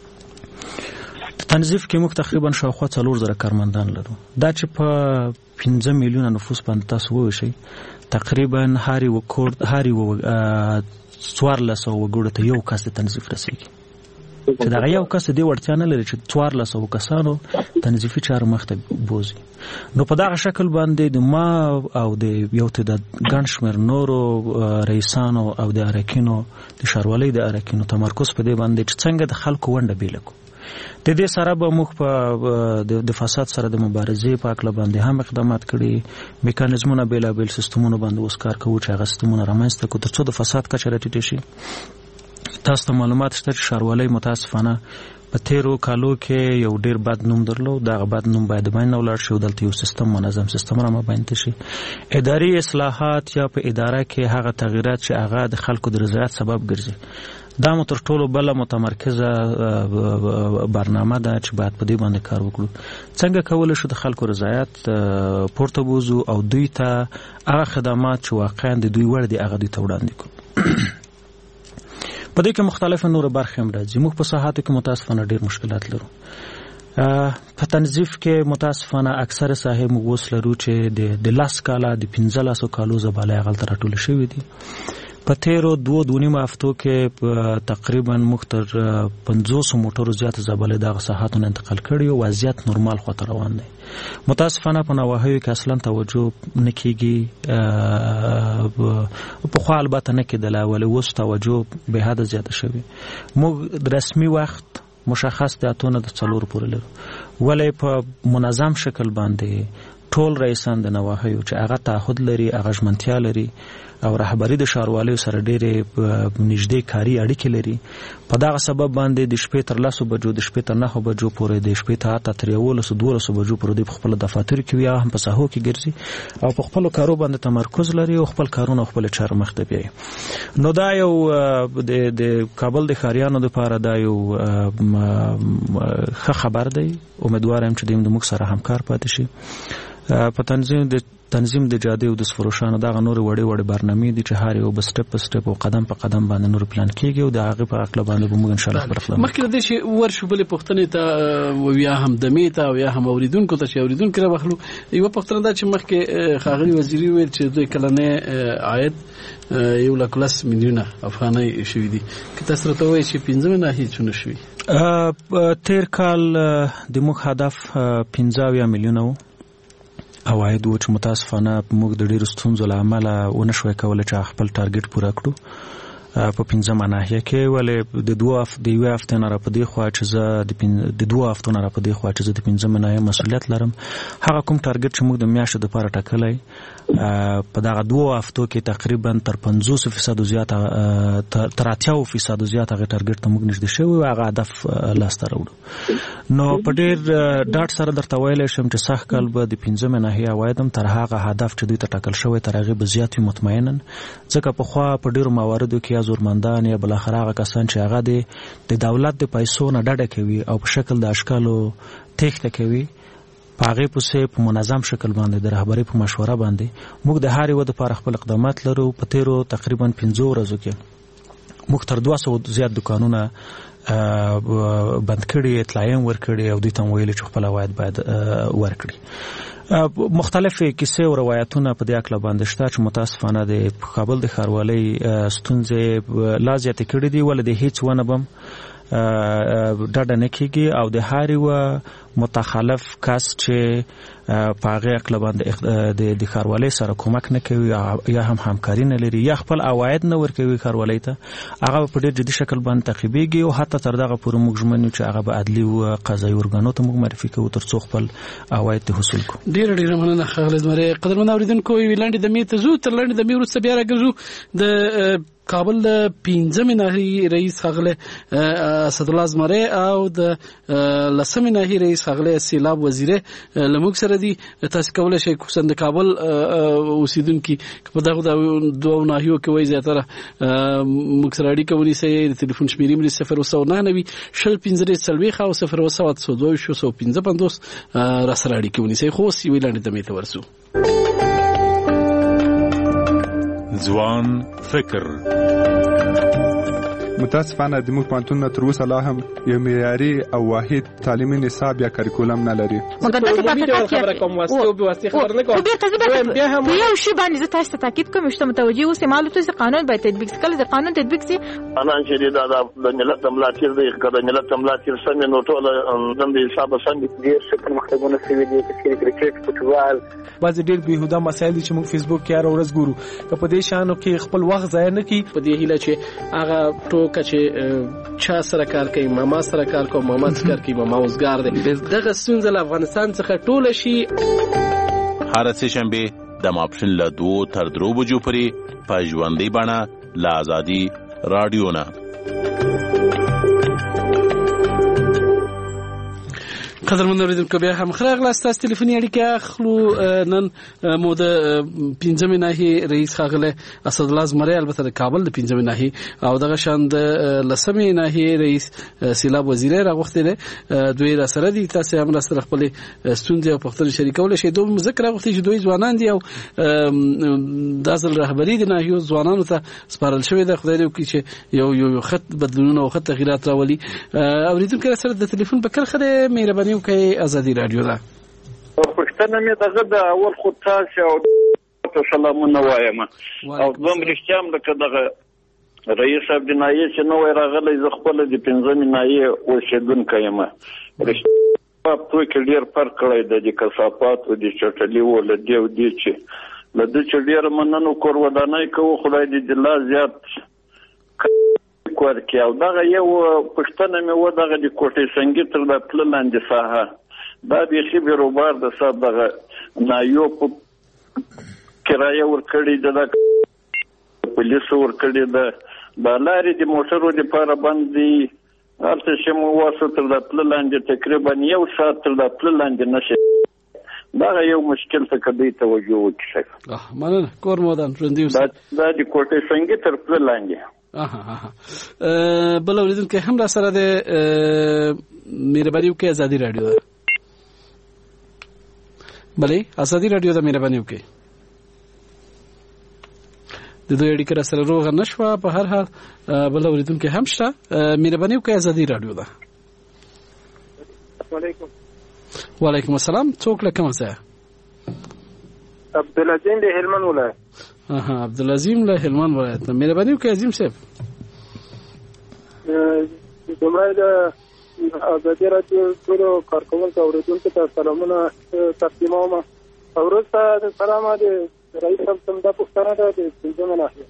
تنظیف کې موږ تقریبا شاوخوا څلور زره کارمندان لرو. دا چې په پنځه میلیونه نفوس باندې تاسو وویشئ، تقریبا هر یو کور هر یو څوارلس سوه وګړو ته یو کس د تنظیف رسیږي، چې دغه یو کس دې وړتیا نه لري چې څوارلس سوه کسانو تنظیفي چارو مخته بوځي. نو په دغه شکل باندې د ما او د یو تعداد ګڼ شمېر نورو رئیسانو او د اراکینو د ښاروالۍ د اراکینو تمرکز په دې باندې چې څنګه د خلکو ونډه بیله کړو. د دې سره به موږ په د فساد سره د مبارزې په هکله باندې هم اقدامات کړي، میکانیزمونه بېلابېل سیستمونو باندې اوس کار کوو چې هغه سیستمونه رامنځته کړو تر څو د فساد کچه راټیټه شي. تاسو ته معلومات شته چې ښاروالۍ متاسفانه په تیرو کالو کې یو ډیر بد نوم درلود. دغه بد نوم باید د منځه ولاړ شي او دلته یو سیستم منظم سیستم رامنځته شي. اداري اصلاحات یا په اداره کې هغه تغییرات چې هغه د خلکو د رضایت سبب ګرځي، دا مو تر ټولو بله متمرکزه برنامه ده چې باید په دې باندې کار وکړو. څنګه کولی شو د خلکو رضایت پورته بوځو او دوی ته هغه خدمات چې واقعا د دوی وړ دي هغه دوی ته وړاندې کړو. په دې کې مختلفه نور برخې هم راځي. موږ په ساحاتو کې متاسفانه ډېر مشکلات لرو. په تنظیف کې متاسفانه اکثره ساحې موږ اوس لرو چې د لس کاله د پنځلسو کالو زبالې هغلته راټولې شوي دي. په تیرو دوه دوه نیمه هفتو کې تقریبا موږ تر پنځوسو موټرو زیاته زبالې دغه ساحاتو نه انتقال کړي او وضعیت نورمال خواته روان دی. متاسفانه په نواحیو کې اصلا توجه نه کیږي، پخوا البته نه کېدله ولې اوس توجه بې حده زیاته شوې. موږ رسمي وخت مشخص د اتو نه د څلورو پورې لرو، ولې په منظم شکل باندې ټول رئیسان د نواحیو چې هغه تعهد لري، هغه ژمنتیا لري او رهبری د ښاروالۍ سره ډېرې نږدې کاري اړیکې لري. په دغه سبب باندې د شپې تر لسو بجو د شپې تر نهو بجو پورې د شپې ته حتی تر یولسو دولسو بجو پورې دوی په خپلو دفاترو کې وي، هم په ساحو کې ګرځي او په خپلو کارو باندې تمرکز لري او خپل کارونه او خپلې چارې مخته بیایي. نو دا یو د کابل د ښاریانو دپاره دا یو ښه خبر دی. امیدوار یم چې دوی د موږ سره همکار پاتې شي. په تنظیم د تنظیم د جادې او د سفروشانو دغه نورې وړې وړې برنامې دي چې هر یو به سټپ په سټپ او قدم په قدم باندې نور پلان کېږي او د هغې په عقله باندې به موږ انشاءالله خبره خلاصوو. مخکې له دې چې ورشو بلې پوښتنې ته یا هم دمې ته او یا هم اورېدونکو ته چې اورېدونکي راوخلو، یوه پوښتنه دا چې مخکې ښاغلي وزیري وویل چې دوی کلنی عاید یو لک لس میلیونه افغانۍ شوي دي. که تاسو راته ووایئ چې پنځمې ناحیې څونه شوي؟ تېر کال د موږ هدف پنځه اویا میلیونه و عواید و چې متاسفانه موږ د ډېرو ستونزو له امله ونه شوی کولی چې خپل ټارګټ پوره کړو په پنځمه ناحیه کې. ولې د دوه د یوې هفتې نه را په دې خوا چې زه د دوه هفتو نه را په دې خوا چې زه د پنځمې ناحیې مسؤلیت لرم، هغه کوم ټارګټ چې موږ د میاشتو دپاره ټاکلی په دغه دوه هفتو کې تقریبا تر پنځوسو فیصدو زیاته تر اتیاو فیصدو زیاته هغې ټارګټ ته موږ نږدې شوي او هغه هدف لاسته راوړو. نو په ډېر ډاډ سره درته ویلی شم چې سږ کال به د پنځمې ناحیې عواید هم تر هغه هدف چې دوی ته ټاکل شوی تر هغې به زیات وي مطمئنا، ځکه پخوا په ډېرو مواردو کې یا زورمندان یا بالاخره هغه کسان چې هغه د دولت د پیسو نه ډډه کوي او په شکل د اشکالو تېښته کوي، په هغې پسې په منظم شکل باندې د رهبرۍ په مشوره باندې موږ د هر یوه دپاره خپل اقدامات لرو. په تېرو تقریبا پنځو ورځو کې موږ تر دوه سوو زیات دکانونه بند کړي، اطلاعیه هم ورکړي او دوی ته هم ویلي چې خپل عواید باید ورکړي. مختلفې کیسې او روایتونه په دې هکله باندې شته چې متاسفانه د کابل د ښاروالۍ ستونزې لا زیاتې کړي دي، ولې د هیڅ ونه به ډډه نه کېږي او د هر یوه متخلف کس چې په هغې هکله باندې د ښاروالۍ سره کومک نه کوي یا هم همکاري نه لري یا خپل عواید نه ورکوي ښاروالۍ ته، هغه په ډېر جدي شکل باندې تعقیبېږي او حتی تر دغه پورې موږ ژمن یو چې هغه به عدلي او قضایي ارګانو ته موږ معرفي کوو تر څو خپل عواید ته حصول کړو. ډېره ډېره مننه ښاغلی زمری. قدرمن اورېدونکو، یوې لنډې دمې ته ځو، تر لنډې دمې وروسته بیا راګرځو. د کابل د پنځمې ناحیې رئیس ښاغلی اسدالله زمری او د لسمې ناحیې رئیس ښاغلی سیلاب وزیره له موږ سره دي. تاسو کولی شئ خصوصا د کابل اوسیدونکي په دغو دوو ناحیو کې وایي زیاتره موږ سره اړیکه ونیسئ. د تلیفون شمیرې مې صفر اوه سوه نهه نوي شل پنځه دېرش څلوېښت او صفر اوه سوه اته سوه دوه ویشت سوه پنځه پنځوس را سره اړیکې ونیسئ. خو اوس یوې لنډې دمې ته ورسو. ځوان فکر. متاسفانه د موږ پوهنتون تر اوسه لا هم یو معیاري او واحد تعلیمي نصاب یا کریکولم نه لري. مګر دغه خبره کوم واسطه او به واسطه خبر نه کوم. بیا هم یو شی باندې زه تاسو ته تاکید کوم چې متوجي اوسئ معلومات چې قانون باید تطبیق شي. کله چې قانون تطبیق شي انا چې دا د ملت ملاتړ دی کله ملت ملاتړ سم نو ټول د حساب سم دي چې پرمختګونه شوي دي چې کرکټ فوټبال بعض ډېر بهوده مسایل دي چې موږ فیسبوک کې هر ورځ ګورو. که په دې شانو کې خپل وخت ضایع نه کړي په دې هیله چې هغه ټوکه چې چا سره کار کوي ماما سره کار کوي ماما سره کار کوي ماما اوسګار دی دغه ستونزه له افغانستان څخه ټوله شي. هر څه شنبه د ماپښین له دوه تر درو بجو پورې په ژوندۍ بڼه له آزادي رادیو نه. قدرمن اوریدونکو بیا هم خره غلاست تاسو ټلیفوني اړیکه اخلو. نن مو د پنځمې ناحیې رئیس ښاغلی اسدالله زمری البته د کابل د پنځمې ناحیې او دغه شان د لسمې ناحیې رئیس سیلاب وزیره راغوښتي دي. دوی را سره دي. تاسو هم را سره خپل ستونزې او پوښتنې شریکولی شئ. دوی ذکر راغوښتي چې دوی ځوانان دي او د اصل رهبري د ناحیو ځوانانو ته سپارل شوې ده. خدای دې وکړي چې یو یو خط بدلونونه او خط تغیرات راولي. اوریدونکو را سره د ټلیفون په کرښه د مهرباني کې ازادي رادیو ده. پښتنه مې دغه د اول خو تاسو او سلامونه وایم او دوم رښتیام لکه دغه رئیس عبد النایه چې نو راغلی زه خپل د پنځمې ناحیې اوسیدونکی یم. رښتیا په کې ډېر فرق کړی دی د کثافات او د چټلي و له دې او دې چې له دې چې ډېر مننو کور ودانۍ کوو خدای دې د لا زیات کور کې او دغه یو پښتنه مې و دغه د کوټې سنگي تر د پل لاندې ساحه دا به شي بیروبار د صاحب دغه نایو په کرایه ورکړي د پولیس ورکړي د بالاري د موټرو لپاره باندې هرڅه چې مو واسو تر د پل لاندې تقریبا یو ساعت تر د پل لاندې نشي. دا یو مشکل څه کدی توجه وکړي. اه مننه کور مودان ژوندۍ اوسه. دا د کوټې سنگي تر پل لاندې اها اها بل اوریدونکو هم را سره د مهرباني وکړئ ازادي رادیو ده. بلې ازادي رادیو ده مهرباني وکړئ. د دوی اړیکه را سره روغه نشوه. په هر حال بل اوریدونکو هم شته. مهرباني وکړئ ازادي رادیو ده. السلام علیکم. وعلیکم السلام. څوک له کوم ځای؟ عبدالعظیم د هلمند ولایت. اها عبدالعظیم له هلمند ولایت. مهرباني وکړئ عظیم صاحب. زموږ د ازادي رادیو ټولو کارکوونکو اوریدونکو ته سلامونه تقدیموم. وروسته د سلام د رئیس صاحب څخه پوښتنه ده د پنځمې ناحیې.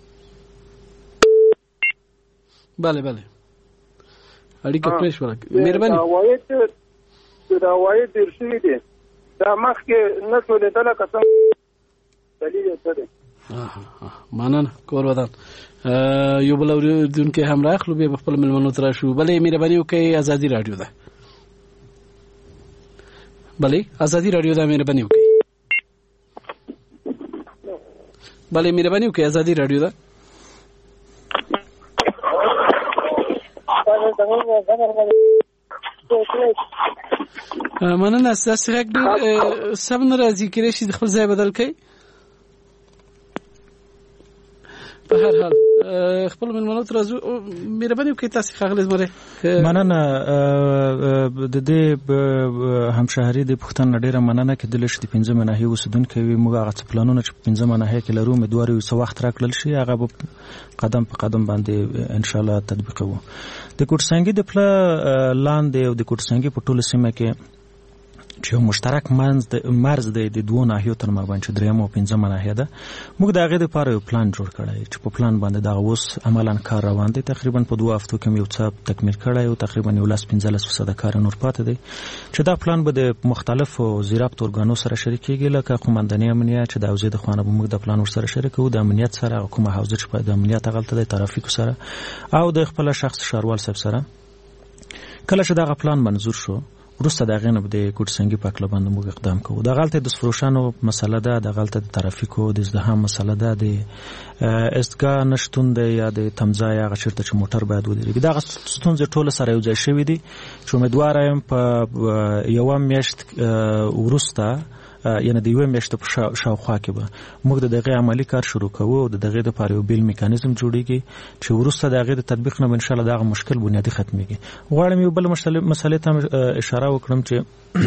bale bale اړیکه پرې شو. مهرباني. عواید د عواید ډېر شوي دي. دا مخکې نه ټولېدله که څه دلیل یې څه دی؟ مننه کور ودان. یو بل اوریدونکي هم راخلو بیا په خپل مېلمنو ته راشو. بلې مهرباني وکړئ ازادي رادیو ده. بلې ازادي رادیو ده مهرباني وکړئ. بلې مهرباني وکړئ ازادي رادیو ده. مننه ستاسو غږ ډېر سم نه راځي. کېدای شي خپل ځای بدل کړئ. په هر حال خپل مېلمنو ته راځو. مهرباني وکړئ تاسو ښاغلی زمری. مننه د دې همشهري د پښتنه ډیره مننه کېدل شي د پنځمه ناحیې اوسیدونکو وي. موږ هغه پلانونه چې پنځمه ناحیې کې لرو امیدوار یو څه وخت راکړل شي هغه به قدم په قدم باندې ان شاء الله تطبیقوو. د کوټسنګي د پلا لاندې او د کوټسنګي په ټوله سیمه کې چې یو مشترک منځ د مرز د د دوه ناحیو تر مابین چې دریم او پنځمه ناحیه ده موږ د هغې دپاره یو پلان جوړ کړی چې په پلان باندې دغه اوس عملا کار روان دی. تقریبا په دوه هفتو کې مې یو څه تکمیل کړی او تقریبا یو لس پنځلس فیصده کار نور پاتې دی چې دا پلان به د مختلفو زیربط ارګانو سره شریکېږي لکه قومنداني امنیه چې د حوزې د خوا نه به موږ د پلان ورسره شریک کوو، د امنیت سره کومه حوزه چې د امنیت هغلته دی ترافیکو سره او د خپله شخص ښاروال صاحب سره. کله چې دغه پلان منظور شو وروسته د هغې نه به د کوټسنګي په هکله باندې موږ اقدام کوو. دغلته د سفروشانو مسله ده، دغلته د ترافیکو د ازدحام مسله ده، د استګاه نشتون دی یا د تمځای هغه چېرته چې موټر باید ودرېږي. دغه ستونزې ټوله سره یو ځای شوي دي چې امیدواره یم په یوه میاشت وروسته یعنې د یوې میاشتې په شاوخوا کې به موږ د دغې عملي کار شروع کوو او د دغې دپاره یو بیل میکانیزم جوړېږي چې وروسته د هغې د تطبیق نه به انشاءالله دغه مشکل بنیادي ختمېږي. غواړم یو بل مسلې ته اشاره وکړم چې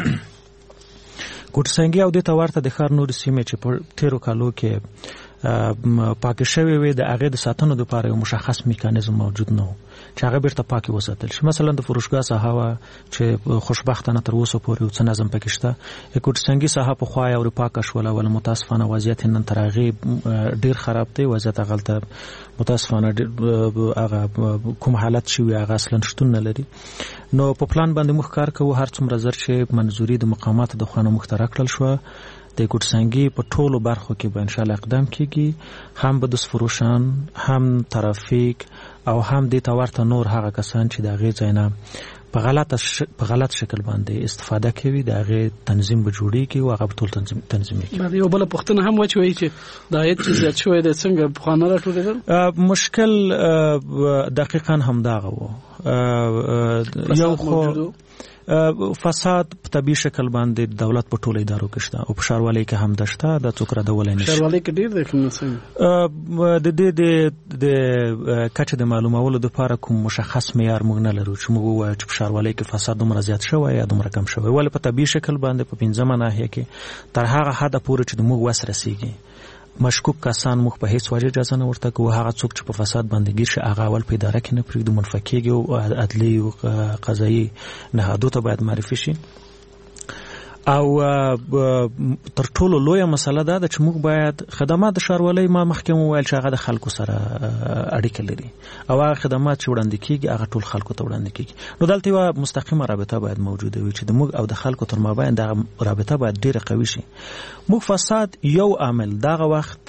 کوټسنګي او دې ته ورته د ښار نورې سیمې چې په تېرو کالو کې پاکې شوې وې د هغې د ساتنو دپاره یو مشخص میکانیزم موجود نه و چې هغه بیرته پاکې وساتل شي. مثلا د فروشګاه ساحه وه چې خوشبختانه تر اوسه پورې یو څه نظم پکې شته. د کوټسنګي ساحه پخوا یې پاکه شوله وله متاسفانه وضعیت نن تر هغې ډېر خراب دی. وضعیت هغلته متاسفانه هغه کوم حالت شوي هغه اصلا شتون نه لري. نو په پلان باندې موږ کار کوو هر څومره زر چې منظوري د مقاماتو د خوا نه موږ ته راکړل شوه د کوټسنګي په ټولو برخو کې به انشاءالله اقدام کیږي، هم به د سفروشان هم ترافیک او هم دې ته ورته نور هغه کسان چې د هغې ځای نه په غلط په غلط شکل باندې استفاده کوي د هغې تنظیم به جوړېږي او هغه به ټول تنظیمي کړي. یو بله پوښتنه هم وچوي چې د عاید چې زیات شوی دی څنګه پخوا نه راټولېدل؟ مشکل دقیقا همدغه و. یو خو فساد په طبیعي شکل باندې دولت په ټولو ادارو کې شته او په ښاروالۍ کې هم ده شته، دا څوک ردولی نه شي. ښاروالۍ کې ډېر دی که نه څنګه؟ د دې د کچې د معلومولو دپاره کوم مشخص معیار موږ نه لرو چې موږ ووایو چې په ښاروالۍ کې فساد دومره زیات شوی یا دومره کم شوی. ولې په طبیعي شکل باندې په پنځمه ناحیه کې تر هغه حده پورې چې د موږ وس رسېږي مشکوک کسان موږ په هیڅ وجه اجازه نه ورته کوو. هغه څوک چې په فساد باندې ګیر شي هغه اول په اداره کې نه پرېږدو، منفعه کېږي او عدلي او قضایي نهادو ته باید معرفي شي. او تر ټولو لویه مسله دا ده چې موږ باید خدمات د ښاروالۍ ما مخکې وویل چې هغه د خلکو سره اړیکه لري او هغه خدمات چې وړاندې کېږي هغه ټول خلکو ته وړاندې کېږي. نو دلته یوه مستقیمه رابطه باید موجوده وي چې د موږ او د خلکو تر مابین دغه رابطه باید ډېره قوي شي. موږ فساد یو عامل دغه وخت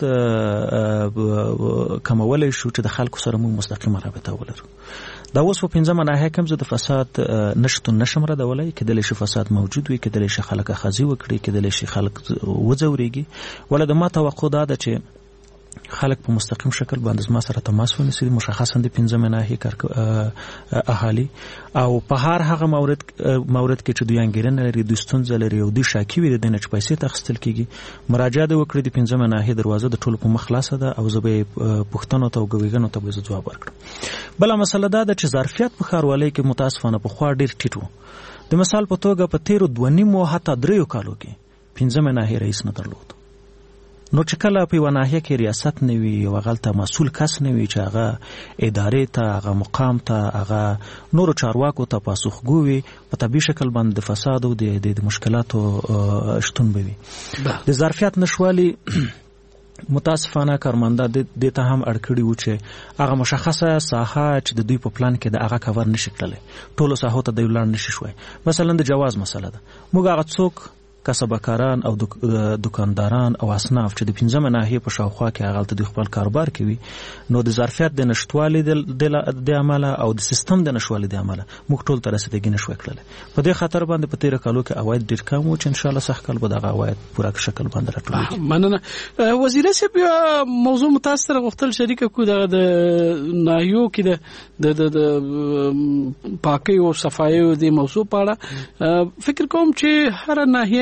کمولی شو چې د خلکو سره موږ مستقیمه رابطه ولرو. دا اوس په پنځمه ناحیه کې هم زه د فساد نشتون نشم ردولی. کېدلی شي فساد موجود وي، کېدلی شي خلک اخذي وکړي، کېدلی شي خلک وځورېږي. ولی د ما توقع دا ده چې خلک په مستقیم شکل باندې زما سره تماس ونیسي، مشخصا د پنځمې ناحیې اهالي او په هر هغه مورد مورد کې چې دوی انګېرنه لري، دوی ستونزه لري او دوی شاکي وي د دې نه چې پیسې ته اخیستل کېږي، مراجعه دې وکړي. د پنځمې ناحیې دروازه د ټولو په مخ خلاصه ده او زه به یې پوښتنو ته او ګویږنو ته به زه ځواب ورکړم. بله مسله دا ده چې ظرفیت په ښاروالۍ کې متاسفانه پخوا ډېر ټیټ و. د مثال په توګه په تېرو دوه نیمو حتی دریو کالو کې پنځمې ناحیې رئیس نه درلود. نو چې کله په یوه ناحیه کې ریاست نه وي او هغلته مسؤل کس نه وي چې هغه ادارې ته، هغه مقام ته، هغه نورو چارواکو ته پاسخګو وي، په طبیعي شکل باندې د فساد او د مشکلاتو شتون به وي. د ظرفیت نشوالي متاسفانه کارمنده دې ته هم اړ کړي وو چې هغه مشخصه ساحه چې د دوی په پلان کې د هغه کور نشي کړلی، ټولو ساحو ته دوی ولاړ نشي شوی. مثلا د جواز مسله ده. موږ هغه څوک کسبکاران او دکانداران او اصناف چې د پنځمه ناحیې په شاوخوا کې هغلته دوی خپل کاروبار کوي، نو د ظرفیت د نشتوالي د عمله او د سیستم د نشوالي د عمله موږ ټول ته رسېدګي نشوی کړلی. په دې خاطر باندې په تېره کالو کې عواید ډېر کم و چې انشاءالله سږ کال به دغه عواید پوره شکل باندې راټولېږي. مننه. وزیر صاحب یوه موضوع مو تاسو سره غوښتل شریکه کړو دغه د ناحیو کې د د پاکۍ او صفایۍ د موضوع په اړه. فکر کوم چې هر ناحیه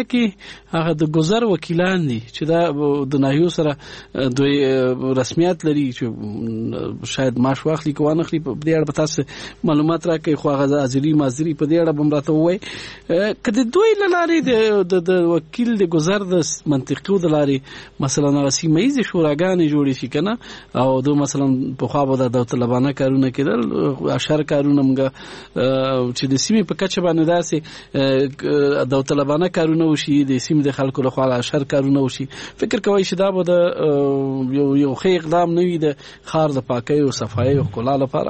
کې هغه د گذر وکیلان دي چې دا د ناحیو سره دوی رسمیت لري چې شاید معاش واخلي کو نه خلی په دې اړه تاسو معلومات راکړئ خو هغه ازلی مازری په دې اړه بمراته وای کله دوی لاره د وکیل د گذر د منطقي د لارې مثلا هغه سیمه ییزه شوراګانې جوړې شي کنه او دو مثلا په خوا به د داوطلبانه کارونه کېدل اشر کارونه موږ چې د سیمې په کچه باندې داسې داوطلبانه کارونه وشي د سیمې د خلکو لخوا اشر کارونه وشي فکر کوي چې دا به د یو یو ښه اقدام نه وي د ښار د پاکۍ او صفایۍ او ښکلا لپاره.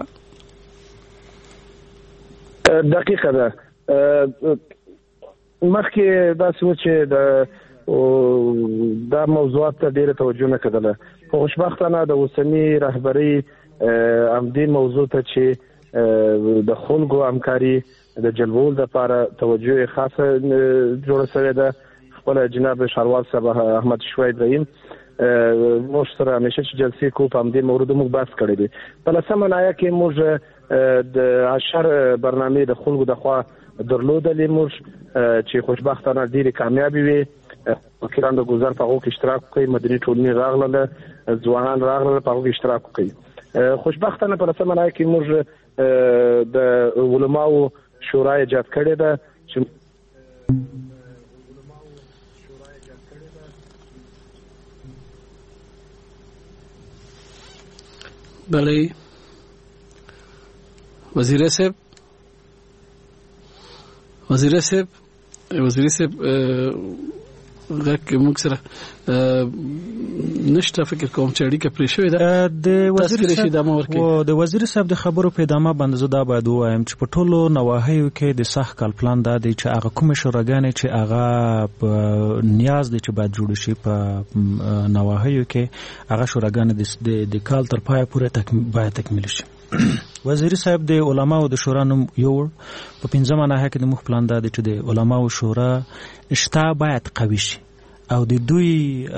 دقیقه ده مخکې داسې و چې د دا موضوعات ته ډېره توجه نه کېدله خو خوشبختانه د اوسني رهبرۍ همدې موضوع ته چې د خلکو همکاري د جلبول لپاره توجه خاصه جوړه شوې ده خپل جناب ښاروال صاحب احمد شوای ابراهیم موږ سره همیشه چې جلسې کوو په همدې موضوع موږ بحث کړی دی په لسمه ناحیه کې موږ د اشر برنامې د خلکو د خوا درلودلې موږ چې خوشبختانه ډېرې کامیابې وي وکیلان د ګذر په هغو کې اشتراک کوي مدني ټولنې راغله ځوانان راغله په هغو کې اشتراک کوي خوشبختانه په لسمه ناحیه کې موږ د علماو شورا ایجاد کړې ده چې بله وزیر صاحب وزیر صاحب وزیر صاحب غږ موږ سره نشته فکر کوم چې اړیکه پرې شوې ده د وزیر صاحب او د وزیر صاحب د خبرو په ادامه باندې زه دا باید وایم چې په ټولو نواحیو کې د سخت کال پلان دا دی چې هغه کومې شوراګانې چې هغه نیاز دي چې باید جوړ شي په نواحیو کې هغه شوراګانې د کال تر پای پورې باید تکمیل شي. وزیر صاحب د علماو د شورا نوم یو په پنځمه ناحیه کې د مخ پلان دا دی چې د علماو شورا شتا باید قوي شي او د دوی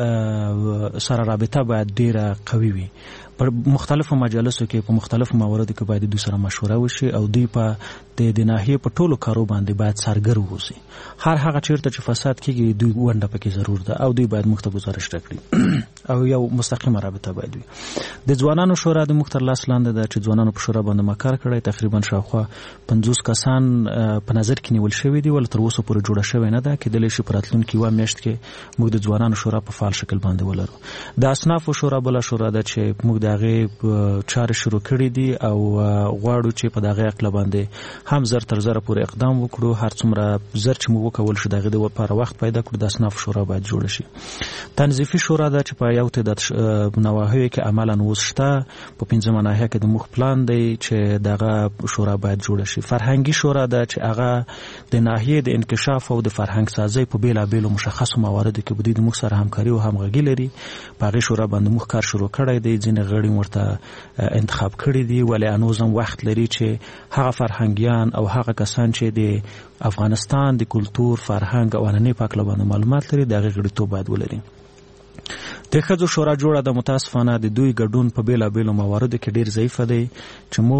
سره رابطه باید ډیره قوي وي په مختلفو مجالسو کې په مختلفو مواردو کې باید دوی سره مشوره وشي او دوی په د ناحیه په ټولو کارو باندې باید سرګر ووسي هر هغه چیرته چې فساد کېږي دوی ونډه پکې ضرور ده او دوی باید مخته گزارش وکړي او یو مستقیمه رابطه باید وي. د ځوانانو شورا د مختر لاس لاندې ده چې ځوانانو په شورا باندې ما کار کړی تقریبا شاوخوا پنځوس کسان په نظر کې نیول شوي دي ول تر اوسه پورې جوړه شوې نه ده کېدلی شي په راتلونکي یوه میاشت کې موږ د ځوانانو شورا په فعال شکل باندې ولرو. د اصنافو شورا بله شورا ده چې موږ د هغې چارې شروع کړي دي او غواړو چې په دغه عقله باندې هم زر تر زره پورې اقدام وکړو هر څومره زر چې موږ وکول شو د هغې لپاره وخت پیدا کړو. د اصنافو شورا باید جوړه شي. تنظیفي شورا ده چې په یو تعداد نواحیو کې عملا اوس شته په پنځمه ناحیه کې د مخ پلان دی چې دغه شورا باید جوړه شي. فرهنګي شورا ده چې هغه د ناحیې د انکشاف او د فرهنګ سازۍ په بیلابیلو مشخصو مواردو کې به دوی د موږ سره همکاري او همغږي لري. په هغې شورا باندې موږ کار شروع کړی دی ځینې غړي ورته انتخاب کړي دي ولې هنوز هم وخت لري چې هغه فرهنګیان او هغه کسان چې د افغانستان د کلتور فرهنګ او عنعنې په هکله باندې معلومات لري د هغې غړیتوب باید ولري. د ښځو شورا جوړه ده متاسفانه د دوی ګډون په بیلابیلو مواردو کې ډېر ضعیفه دی چې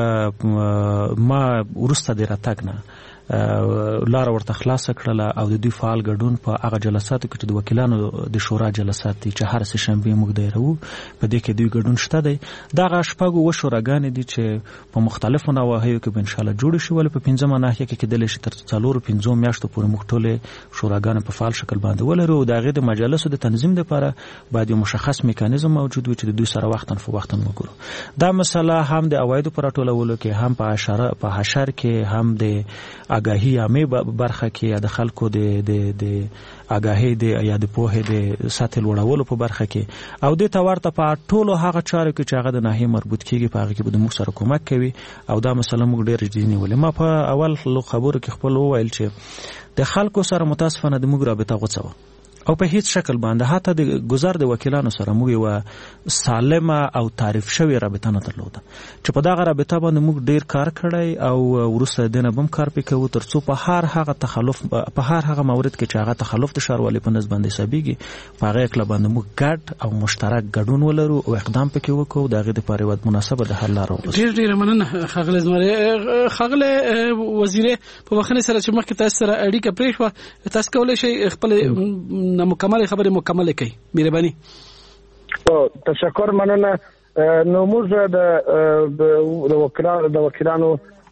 موږ ما وروسته د راتګ نه لاره ورته خلاصه کړله او د دوی فعال ګډون په هغه جلساتو کې چې د وکیلانو د شورا جلسات دي چې هر سه شنبې موږ دایروو په دې کې دوی ګډون شته دی. دغه شپږ اووه شوراګانې دي چې په مختلفو نواحیو کې به انشاءالله جوړې شي ولې په پنځمه ناحیه کې کېدلی شي تر څلورو پنځو میاشتو پورې موږ ټولې شوراګانې په فعال شکل باندې ولرو او د هغې د مجالسو د تنظیم دپاره باید یو مشخص میکانیزم موجود وي چې د دوی سره وختاً فوقتاً وګورو. دا مسله هم د عوایدو په راټولولو کې هم په حشر کې هم د آگاهی عامه برخه کې یا د خلکو د د د آگاهی د یا د پوهې د سطح لوړولو په برخه کې او د تورته په ټولو هغه چارو کې چې هغه د ناحیې مربوط کیږي په هغه کې به موږ سره کومک کوي او دا مسله موږ ډېر جدي نیولې. ما په اول خبرو کې خپل وویل چې د خلکو سره متاسفانه د موږ رابطه غوڅه وه او په هیڅ شکل باندې حتی د گذر د وکیلانو سره موږ یو سالمه او تعریف شوی رابطه نه درلوده چې په دغه رابطه باندې موږ ډیر کار کړی او وروسته دینه بم کار وکړو ترڅو په هر هغه تخلف په هر هغه مورد کې چې هغه تخلف د ښاروالۍ په نسبت باندې حسابيږي په هغه کې باندې موږ ګډ او مشترک ګډون ولرو او اقدام پکې وکړو دغه د پاره ود مناسبه د حل لارو. ډیر ډیر مننه خغل زمره خغل وزیر په وخت سره چې مخکې تاسو سره اړیکه پرې شو تاسو کولای شئ خپل مکمل خبره مکمل کړئ مهرباني. او تشکر مننه. نو موږ د د وکیلانو د وکیلانو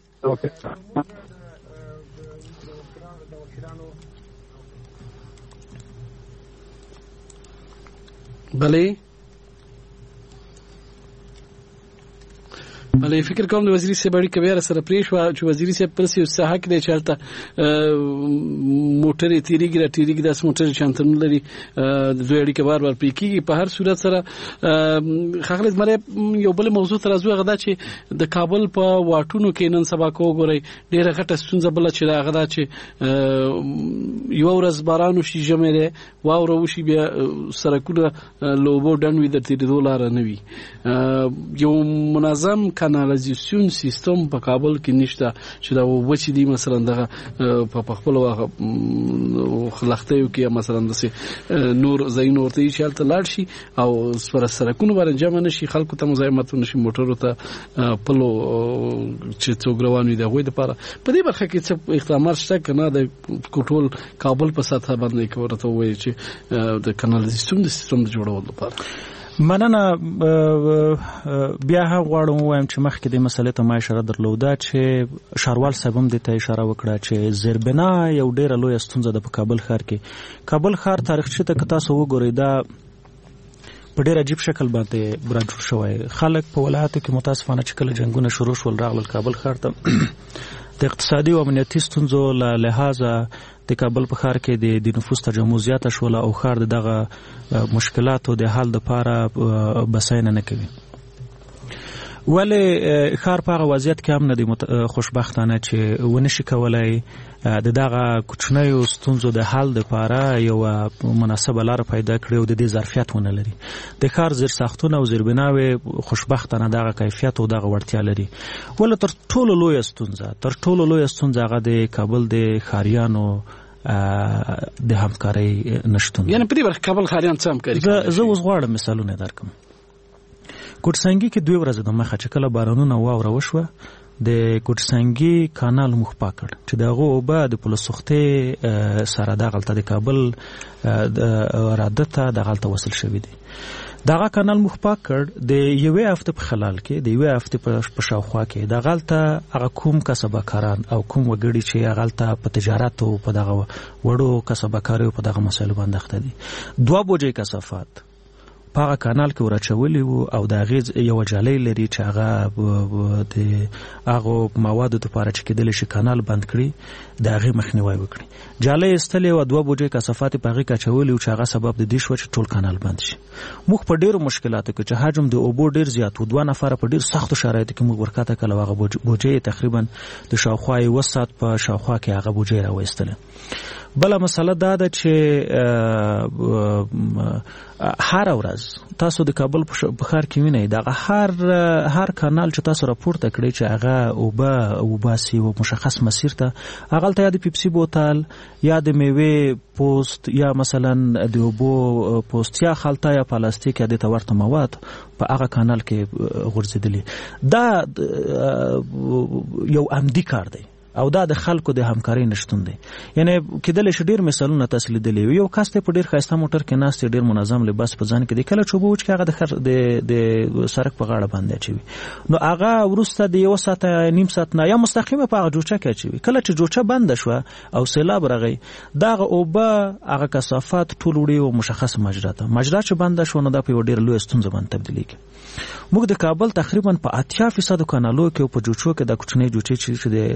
بله بله فکر کوم د وزیر صاحب اړیکه بیا سره پرې شو چې وزیر صاحب پر سي صحه کې چلته موټر تیریږي را تیریږي داس موټر چانتن لري د دوی اړیکه بار بار پرې کیږي په هر صورت سره خغلت مړ یو بل موضوع تر ازو غدا چې د کابل په واټونو کې نن سبا کو غوري ډیره غټه ستونزه بل چې غدا چې یو ورځ بارانو شي جمعره واو وروشي بیا سرکونه لوبو ډنوي د تیریدو لار نه وي یو منظم کانالیزاسیون سیستم په کابل کې نشته چې دا وچې دي مثلا دغه په خپل واغه خلختیو کې مثلا د نور زین ورته چې تل لاړ شي او سره سرکونه باندې جمع نشي خلکو ته مزاحمت نشي موټرو ته پلو چې څوک روان وي د غوي لپاره په دې برخه کې څه اقدامات شته کنه د کوټول کابل په سطح باندې کوته وایي چې د کانالیزاسیون سیستم جوړول لپاره. مننه. بیا هم غواړم وایم چې مخکې د مسلې ته ما اشاره درلوده چې ښاروال صاحب هم دې ته اشاره وکړه چې زیربنا یو ډیره لویه ستونزه ده په کابل ښار کې. کابل ښار تاریخچه ته که تاسو وګورئ دا په ډیر عجیب شکل باندې برانډ شوی. خلک په ولایتو کې متاسفانه چې کله جنگونه شروع شول راغلل کابل ښار ته د اقتصادي او امنیتي ستونزو له لحاظه د کابل په ښار کې د نفوس تجمع زیاته شوله او ښار دغه مشکلاتو د حل لپاره بساینه نه کوي. ولې ښار په هغه وضعیت کې هم نه دی خوشبختانه چې ونشي کولای د دغه کوچنیو ستونزو د حل لپاره یو مناسبه لار پیدا کړي او د دې ظرفیت ونه لري. د ښار زیر ساختونه او زیربناوي خوشبختانه دغه کیفیت او دغه وړتیا لري. ولې تر ټولو لویه ستونزه تر ټولو لویه ستونزه هغه د کابل د ښاریانو د همکارۍ نشتون. یعنی په دې برخه کابل ښاریان څه همکاري کوي؟ زه اوس غواړم مثالونه درکم. کوټسنګي کې دوه ورځې د مخه چې کله بارانونه واوره وشوه د کوټسنګي کانال مخ پاکړ چې دغه اوبه د پلوسختې سره د غلطه د کابل رادته د غلطه وصل شوې دي. دغه کانال مخ پاکړ د یوې هفته په خلال کې د یوې هفته په شاوخوا کې د غلطه هغه کوم کسبکاران او کوم وګړي چې غلطه په تجارت او په دغه وړو کسبکاري او په دغه مسایلو باندې اخته دي. دوه بوجي کثافات په هغه کانال کې ورچولي وو او د هغې یوه جالۍ لري چې هغه د هغو موادو دپاره چې کیدلی شي کانال بند کړي د هغې مخنیوی وکړي. جالۍ ایستلې وه دوه بوجۍ کثافات یې په هغې کې اچولي وو چې هغه سبب د دې شوه چې ټول کانال بند شي. موږ په ډېرو مشکلاتو کې چې حجم د اوبو ډېر زیات و دوه نفره په ډېر سختو شرایطو کې موږ ورکاته کله هغه بوجۍ تقریبا د شاوخوا یوه ساعت په شاوخوا کې هغه بوجۍ راوایستله. بله مسله دا ده چې هر ورځ تاسو د کابل په ښار کې وینئ دغه هر هر کانال چې تاسو راپورته کړئ چې هغه اوبه وباسي و مشخص مسیر ته هغلته یا د پیپسي بوتل یا د میوې پوست یا مثلا د اوبو پوست یا خلطه یا پلاستیک یا د ورته مواد په هغه کانال کې غورځېدلي. دا یو عمدي کار دی او دا د خلکو د همکارۍ نشتون دی. یعنی کېدلی شي ډېر مثالونه تاسو لیدلي وي. یو کس دی په ډېر ښایسته موټر کې ناست دی ډېر منظم لباس په ځان کې دی کله چې اوبه وچکي هغه د د سړک په غاړه باندې اچوي نو هغه وروسته د یو ساعت نیم ساعت نه یا مستقیمه په هغه جوچه کې اچوي. کله چې جوچه بنده شوه او سیلاب راغی دغه اوبه هغه کثافات ټول وړي او مشخص مجرا ته مجرا چې بنده شوه نو دا په یوه ډېره لویه ستونزه باندې تبدیلېږي. موږ د کابل تقریبا په اتیا فیصدو کانالو کې او په جوچو کې د کوچنۍ جوچې چې د سطحي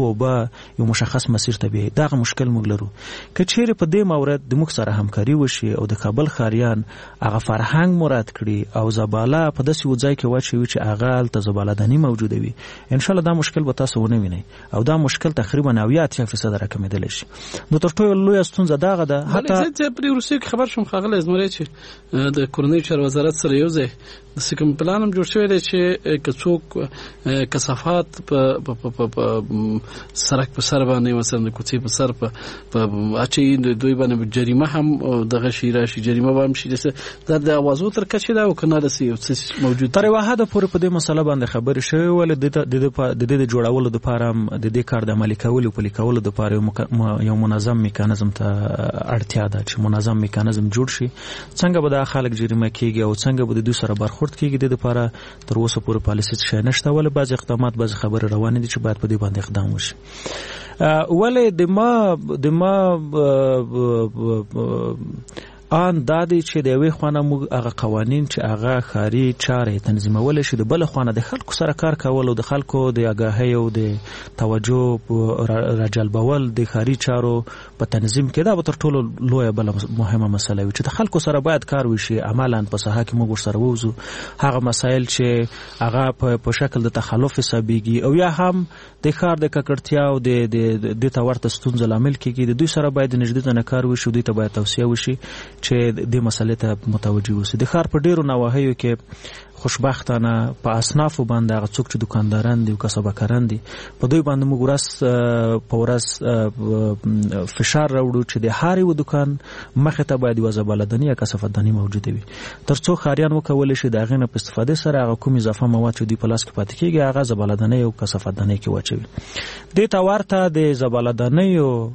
او به یو مشخص مسیر ته بیایي. دغه مشکل موږ لرو. که چیرې په دې مورد د موږ سره همکاري وشي او د کابل ښاریان هغه فرهنګ مراد کړي او زباله په داسې یو ځای کې واچوي چې هغه هلته زبالهداني موجوده وي، انشاءالله دا مشکل به تاسو ونه وینئ او دا مشکل تقریبا اویا اتیا فیصده راکمېدلی شي. نو تر ټولو لویه ستونزه دغه ده. حتی زه پرې وروستیو کې خبر شوم ښاغلی زمری چې د کورنیو چارو وزارت سره یو ځای داسې کوم پلان هم جوړ شوی دی چې که څوک کثافات په سړک په سر باندې مثلا د کوڅې په سر په اچوي دوی باندې جریمه هم دغه شي راشي، جریمه به هم شي دا د اوازو تر کچې ده او که نه داسې یو څه موجود. تر یوه حده پورې په دې مسله باندې خبرې شوې ولې د دې د جوړولو دپاره هم د دې کار د عملي کولو پلي کولو دپاره یو منظم میکانیزم ته اړتیا ده چې منظم میکانیزم جوړ شي. څنګه به دا خلک جریمه کېږي او څنګه به د دوی سره برخورد کېږي د دې دپاره تر اوسه پورې پالیسي څه شی نشته، ولې بعضې اقدامات بعضې خبرې روانې دي چې باید په دې باندې اقدام وشي. ولې د ما د ما ان دا دی چې د یوې خوا نه موږ هغه قوانین چې هغه ښاري چارې تنظیمولی شي، د بله خوا نه د خلکو سره کار کول او د خلکو د آګاهۍ او د توجه راجلبول د ښاري چارو په تنظیم کې دا به تر ټولو لویه بله مهمه مسله وي چې د خلکو سره باید کار وشي. عملا په ساحه کې موږ ورسره ووځو، هغه مسایل چې هغه په شکل د تخلف حسابېږي او یا هم د ښار د ککړتیا او د دې ته ورته ستونزو لامل کېږي، د دوی سره باید د نږدې نه کار وشي، دوی ته باید توصیه وشي چې دې مسلې ته متوجه اوسي. د ښار په ډیرو نواحیو کې خوشبختانه په اصنافو باندې هغه څوک چې دکانداران دي او کسبګران دي په دوی باندې موږ ورځ په ورځ فشار راوړو چې د هر یو دکان مخې ته باید یوه زبالهداني یا کثافتداني موجوده وي، تر څو ښاریان وکولی شي د هغې نه په استفادې سره هغه کوم اضافه مواد چې دوی په لاس کې پاتې کېږي هغه زبالهدانۍ او کثافتدانۍ کې واچوي. دې ته ورته د زبالهدانیو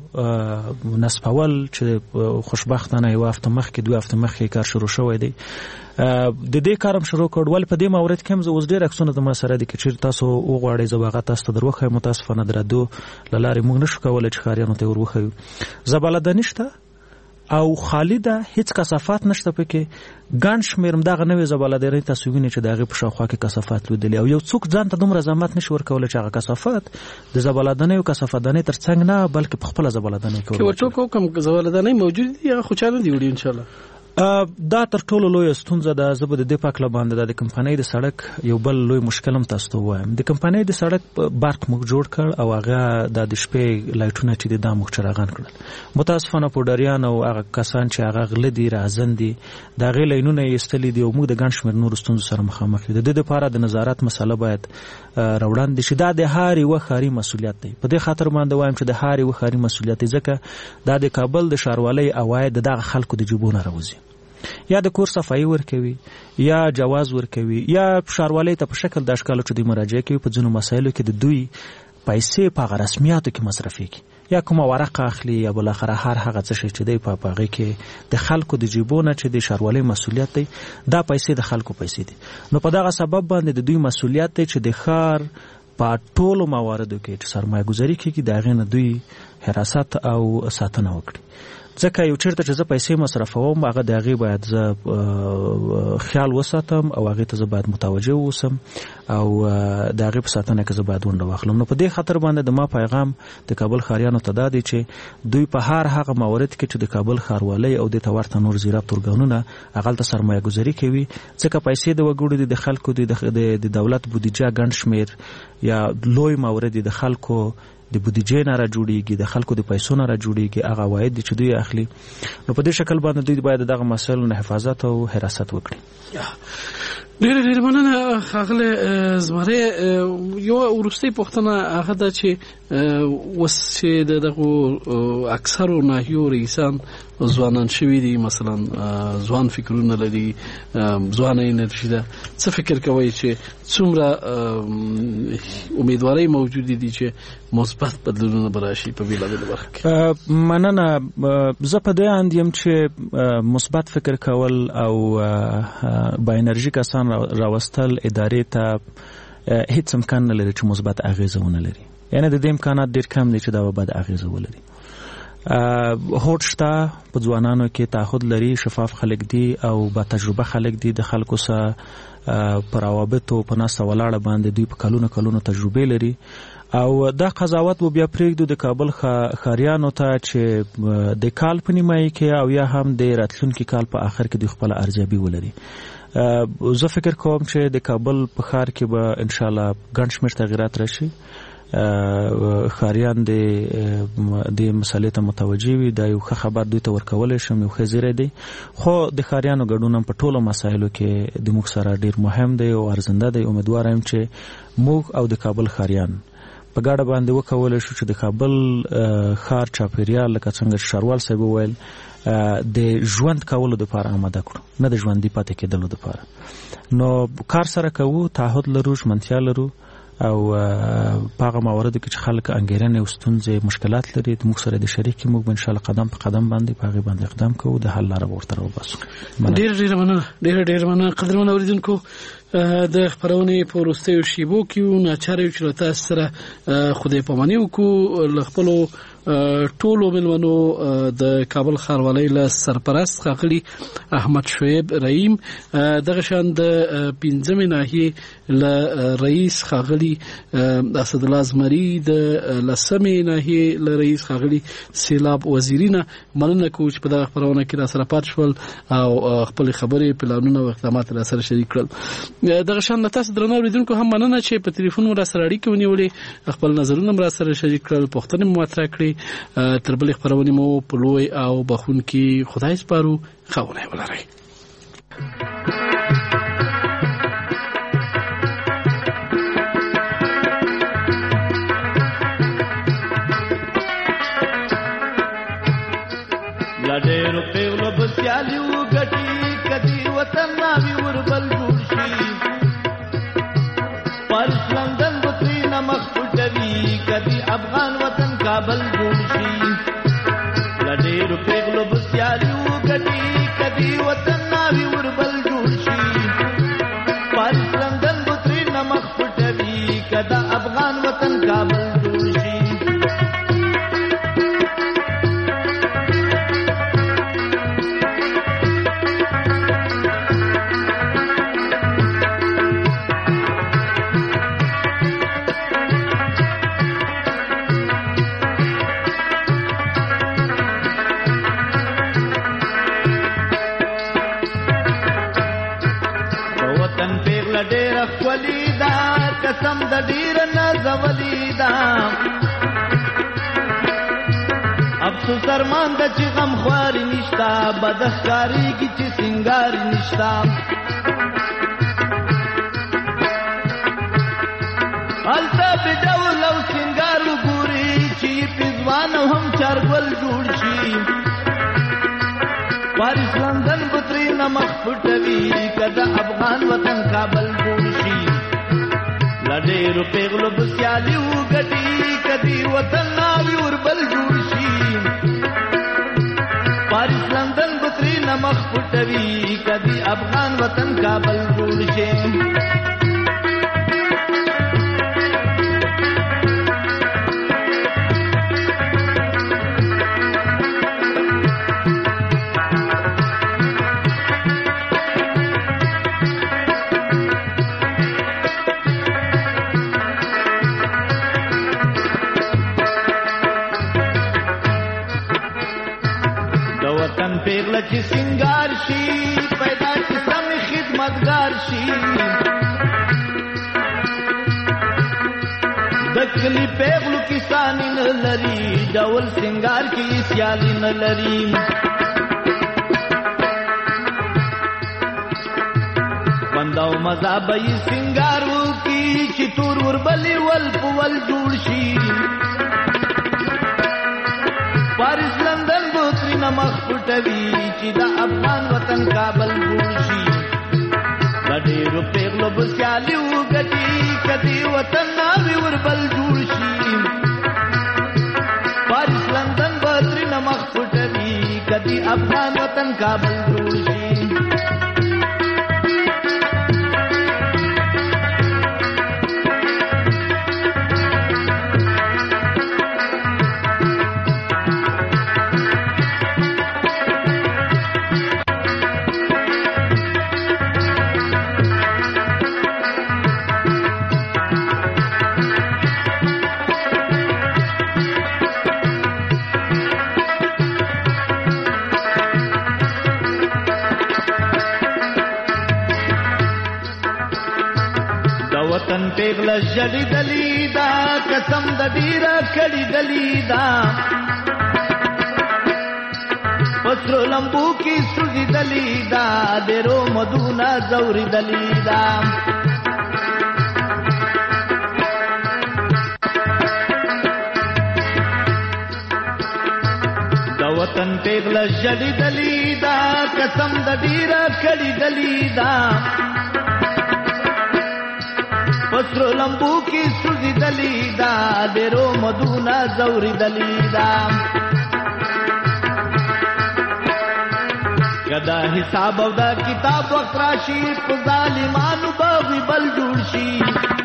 نصبول چې خوشبختانه یوه هفته مخکې دوه هفته مخکې کار شروع شوی دی، د دې کار هم شروع کړ. ولې په دې مورد کې هم زه اوس ډېر عکسونه زما سره دي که چېرې تاسو وغواړئ زه به هغه تاسو ته در وښیم. متاسفانه د رادیو له لارې موږ نشو کولی چې ښاریانو ته یې ور وښیو. زبالهداني شته او خالي ده، هیڅ کثافات نشته پکې. ګڼ شمېر همدغه نوې زبالهدانۍ تاسو وینئ چې د هغې په شاوخوا کې کثافات لیدلي او یو څوک ځان ته دومره زحمت نشي ورکولی چې هغه کثافات د زبالهدانۍ او کثافتدانۍ تر څنګ نه بلکې په خپله زبالهدانۍ کې ورچوک او کوم زبالهدانۍ موجود دي هغه خو چا نه دي وړي انشاءالله. دا تر ټولو لویه ستونزه ده. زه به د دې په هکله باندې دا د کمپنۍ د سړک یو بل لوی مشکل هم تاسو ته ووایم. د کمپنۍ د سړک برق موږ جوړ کړ او هغه دا د شپې لایټونه چې دي دا موږ چراغان کړل. متاسفانه پوډریان او هغه کسان چې هغه غله دي راځن دي د هغې لاینونه یې ایستلي دي او موږ د ګڼ شمېر نورو ستونزو سره مخامخ یو. د دې دپاره د نظارت مسله باید راوړاندې شي. دا د هر یوه ښاري مسؤلیت دی. په دې خاطر باندې وایم چې د هر یوه ښاري مسؤلیت دی ځکه دا د کابل د ښاروالۍ عواید د دغه خلکو د جیبو نه راوځي. یا د کور صفایي ورکوي یا جواز ورکوي یا ښاروالۍ ته په شکل د اشکالو چې دوی مراجعه کوي په ځینو مسایلو کې د دوی پیسې په هغه رسمیاتو کې مصرفېږي یا کومه ورقه اخلي یا بالاخره هر هغه څه شی چې دی په هغې کې د خلکو د جیبو نه چې د ښاروالۍ مسؤلیت دی دا پیسې د خلکو پیسې دي. نو په دغه سبب باندې د دوی مسؤلیت دی چې د ښار په ټولو مواردو کې چې سرمایه ګذاري کېږي د هغې نه دوی حراست او ساتنه وکړي. ځکه یو چېرته چې زه پیسې مصرفوم هغه د هغې باید زه خیال وساتم او هغې ته زه باید متوجه واوسم او د هغې په ساتنه کې زه باید ونډه واخلم. نو په دې خاطر باندې د ما پیغام د کابل ښاریانو ته دا دی چې دوی په هر هغه مورد کې چې د کابل ښاروالۍ او دې ته ورته نور زیربط ارګانونه هغلته سرمایه ګذاري کوي ځکه پیسې د وګړو دي د خلکو دي د دولت بودیجه ګڼ شمېر یا لوی مورد د خلکو د بودیجې نه را جوړیږي د خلکو د پیسو نه را جوړیږي هغه عواید دي چې دوی اخلي. نو په دې شکل باندې دوی باید دغه مسایلو نه حفاظت او حراست وکړي. ډېره ډېره مننه ښاغلی زمری. یوه وروستۍ پوښتنه هغه ده چې اوس چې د دغو اکثرو ناحیو رئیسان ځوانان شوي دي مثلا ځوان فکرونه لري ځوانه انرژي ده څه فکر کوئ چې څومره امیدوارۍ موجودې دي چې مثبت بدلونونه به راشي په بېلابېلو برخو کې؟ مننه. زه په دې اند یم چې مثبت فکر کول او با انرژي کسان راوستل ادارې ته هیڅ امکان نه لري چې مثبت اغېزه ونه لري. یعنې د دې امکانات ډېر کم دي چې دا به بد اغېزه ولري. هوډ شته په ځوانانو کې تعهد لري شفاف خلک دي او با تجربه خلک دي د خلکو سره پر روابطو په ناسته ولاړه باندې دوی په کلونو کلونو تجربه لري او دا قضاوت و بیا پرېږدو د کابل ښاریانو ته چې د کال په نیمایي کې او یا هم د راتلونکي کال په آخر کې دوی خپله ارزیابي ولري. زه فکر کوم چې د کابل په ښار کې به انشاءالله ګڼ شمېر تغیرات راشي. ښاریان د مسالې ته متوجه وي. دا یو ښه خبر دوی ته ورکولی شم، یو ښه زیری دی. خو د ښاریانو ګډون هم په ټولو مسایلو کې د موږ سره ډېر مهم دی او ارزنده دی. امیدوار یم چې موږ او د کابل ښاریان په ګډه باندې وکولی شو چې د کابل ښار چاپیریال لکه څنګه چې ښاروال صاحب وویل د ژوند کولو دپاره آماده کړو، نه د ژوندي پاتې کېدلو دپاره. نو کار سره کوو، تعهد لرو، ژمنتیا لرو او په هغه مواردو کې چې خلک انګېرنې او ستونزې مشکلات لري د موږ سره د شریک موږ به انشاءالله قدم په قدم باندې په هغې باندې اقدام کوو، د حل لاره به ورته راوباسو. ډېره ډېره مننه ډېره ډېره مننه قدرمن اورېدونکو. د خپرونې په وروستیو شیبو کې یو ناچاره یو چې له تاسو سره خدای پاماني وکړو. له خپلو ټولو مېلمنو د کابل ښاروالۍ له سرپرست ښاغلي احمد شعیب رحیم، دغه شان د پنځمې ناحیې له رئیس ښاغلي اسدالله زمري، د لسمې ناحیې له رئیس ښاغلي سیلاب وزیري نه مننه کوو چې په دغه خپرونه کې راسره پاتې شول او خپلې خبرې، پلانونه او اقدامات راسره شریک کړل. دغه شان له تاسو درنو اورېدونکو هم مننه چې په تلیفون مو راسره اړیکې ونیولې، خپل نظرونه مو راسره شریک کړل، پوښتنې مو مطرح کړې. تر بلې خپرونې مو په لوی او بخښونکي خدای سپارو. ښه ونې ولرئ. لډېرو پیغلو به سیالي وګټي، کدي وطن ناوي وربل جوړ شي. پاریس لندن به ترېنه مخ پټوي، کدي افغان وطن کابل جوړ شي. لډېرو پیغلو به سیالي وګټي، کدي وطن ناوي وربل جوړ شي. پاریس لندن به ترېنه مخ پټوي، کدا افغان وطن کابل جوړ شي. قسم د ډیر نازولی دا افسوس ارمان د چې غم خواري نشتا، بدخکاری کی چې سنگار نشتا. التا بډول او سنگار وګوري چې پېزوان هم چارګل جوړ شي. پاریس لندن بطری نمخ پټوي، کدا افغان وطن کابل جوړ شي. لډېرو پیغلو به سیالي وګټي، کدي وطن ناوي وربل جوړ شي. پاریس لندن بطری نمخ پټوي، کدي افغان وطن کابل جوړ شي. پیغله چې سنگار شي، پیدا چې سم خدمتگار شي. د کلی پیغلو کسانی نه لري، ډول سنگار کې سیالي نه لري. بنداو مزا به یې سنگارو کې چې تور وربلې ول په ول جوړ شي. پاریس لندن بوتری نمخ پټوي، چې د افغان وطن کابل جوړ شي. لډېرو پیغلو به سیالي وګټي، کدي وطن ناوي وربل جوړ شي. پاریس لندن بوتری نمخ پټوي، کدي افغان وطن کابل جوړ شي. جړې دلی دا قسم د ډیره کړي دلی دا پسرو لمبو کی سوزی دلی دا ډیرو مدونه زوري دلی دا وطن پیغله جړې دلی دا قسم د ډیره کړي دلی دا پسرو لمبو کی سوزی دلی دا ډیرو مدونه زوري دلی دا کدا حساب او دا کتاب وقت راشي په ظالمانو باغ بل جوړ شي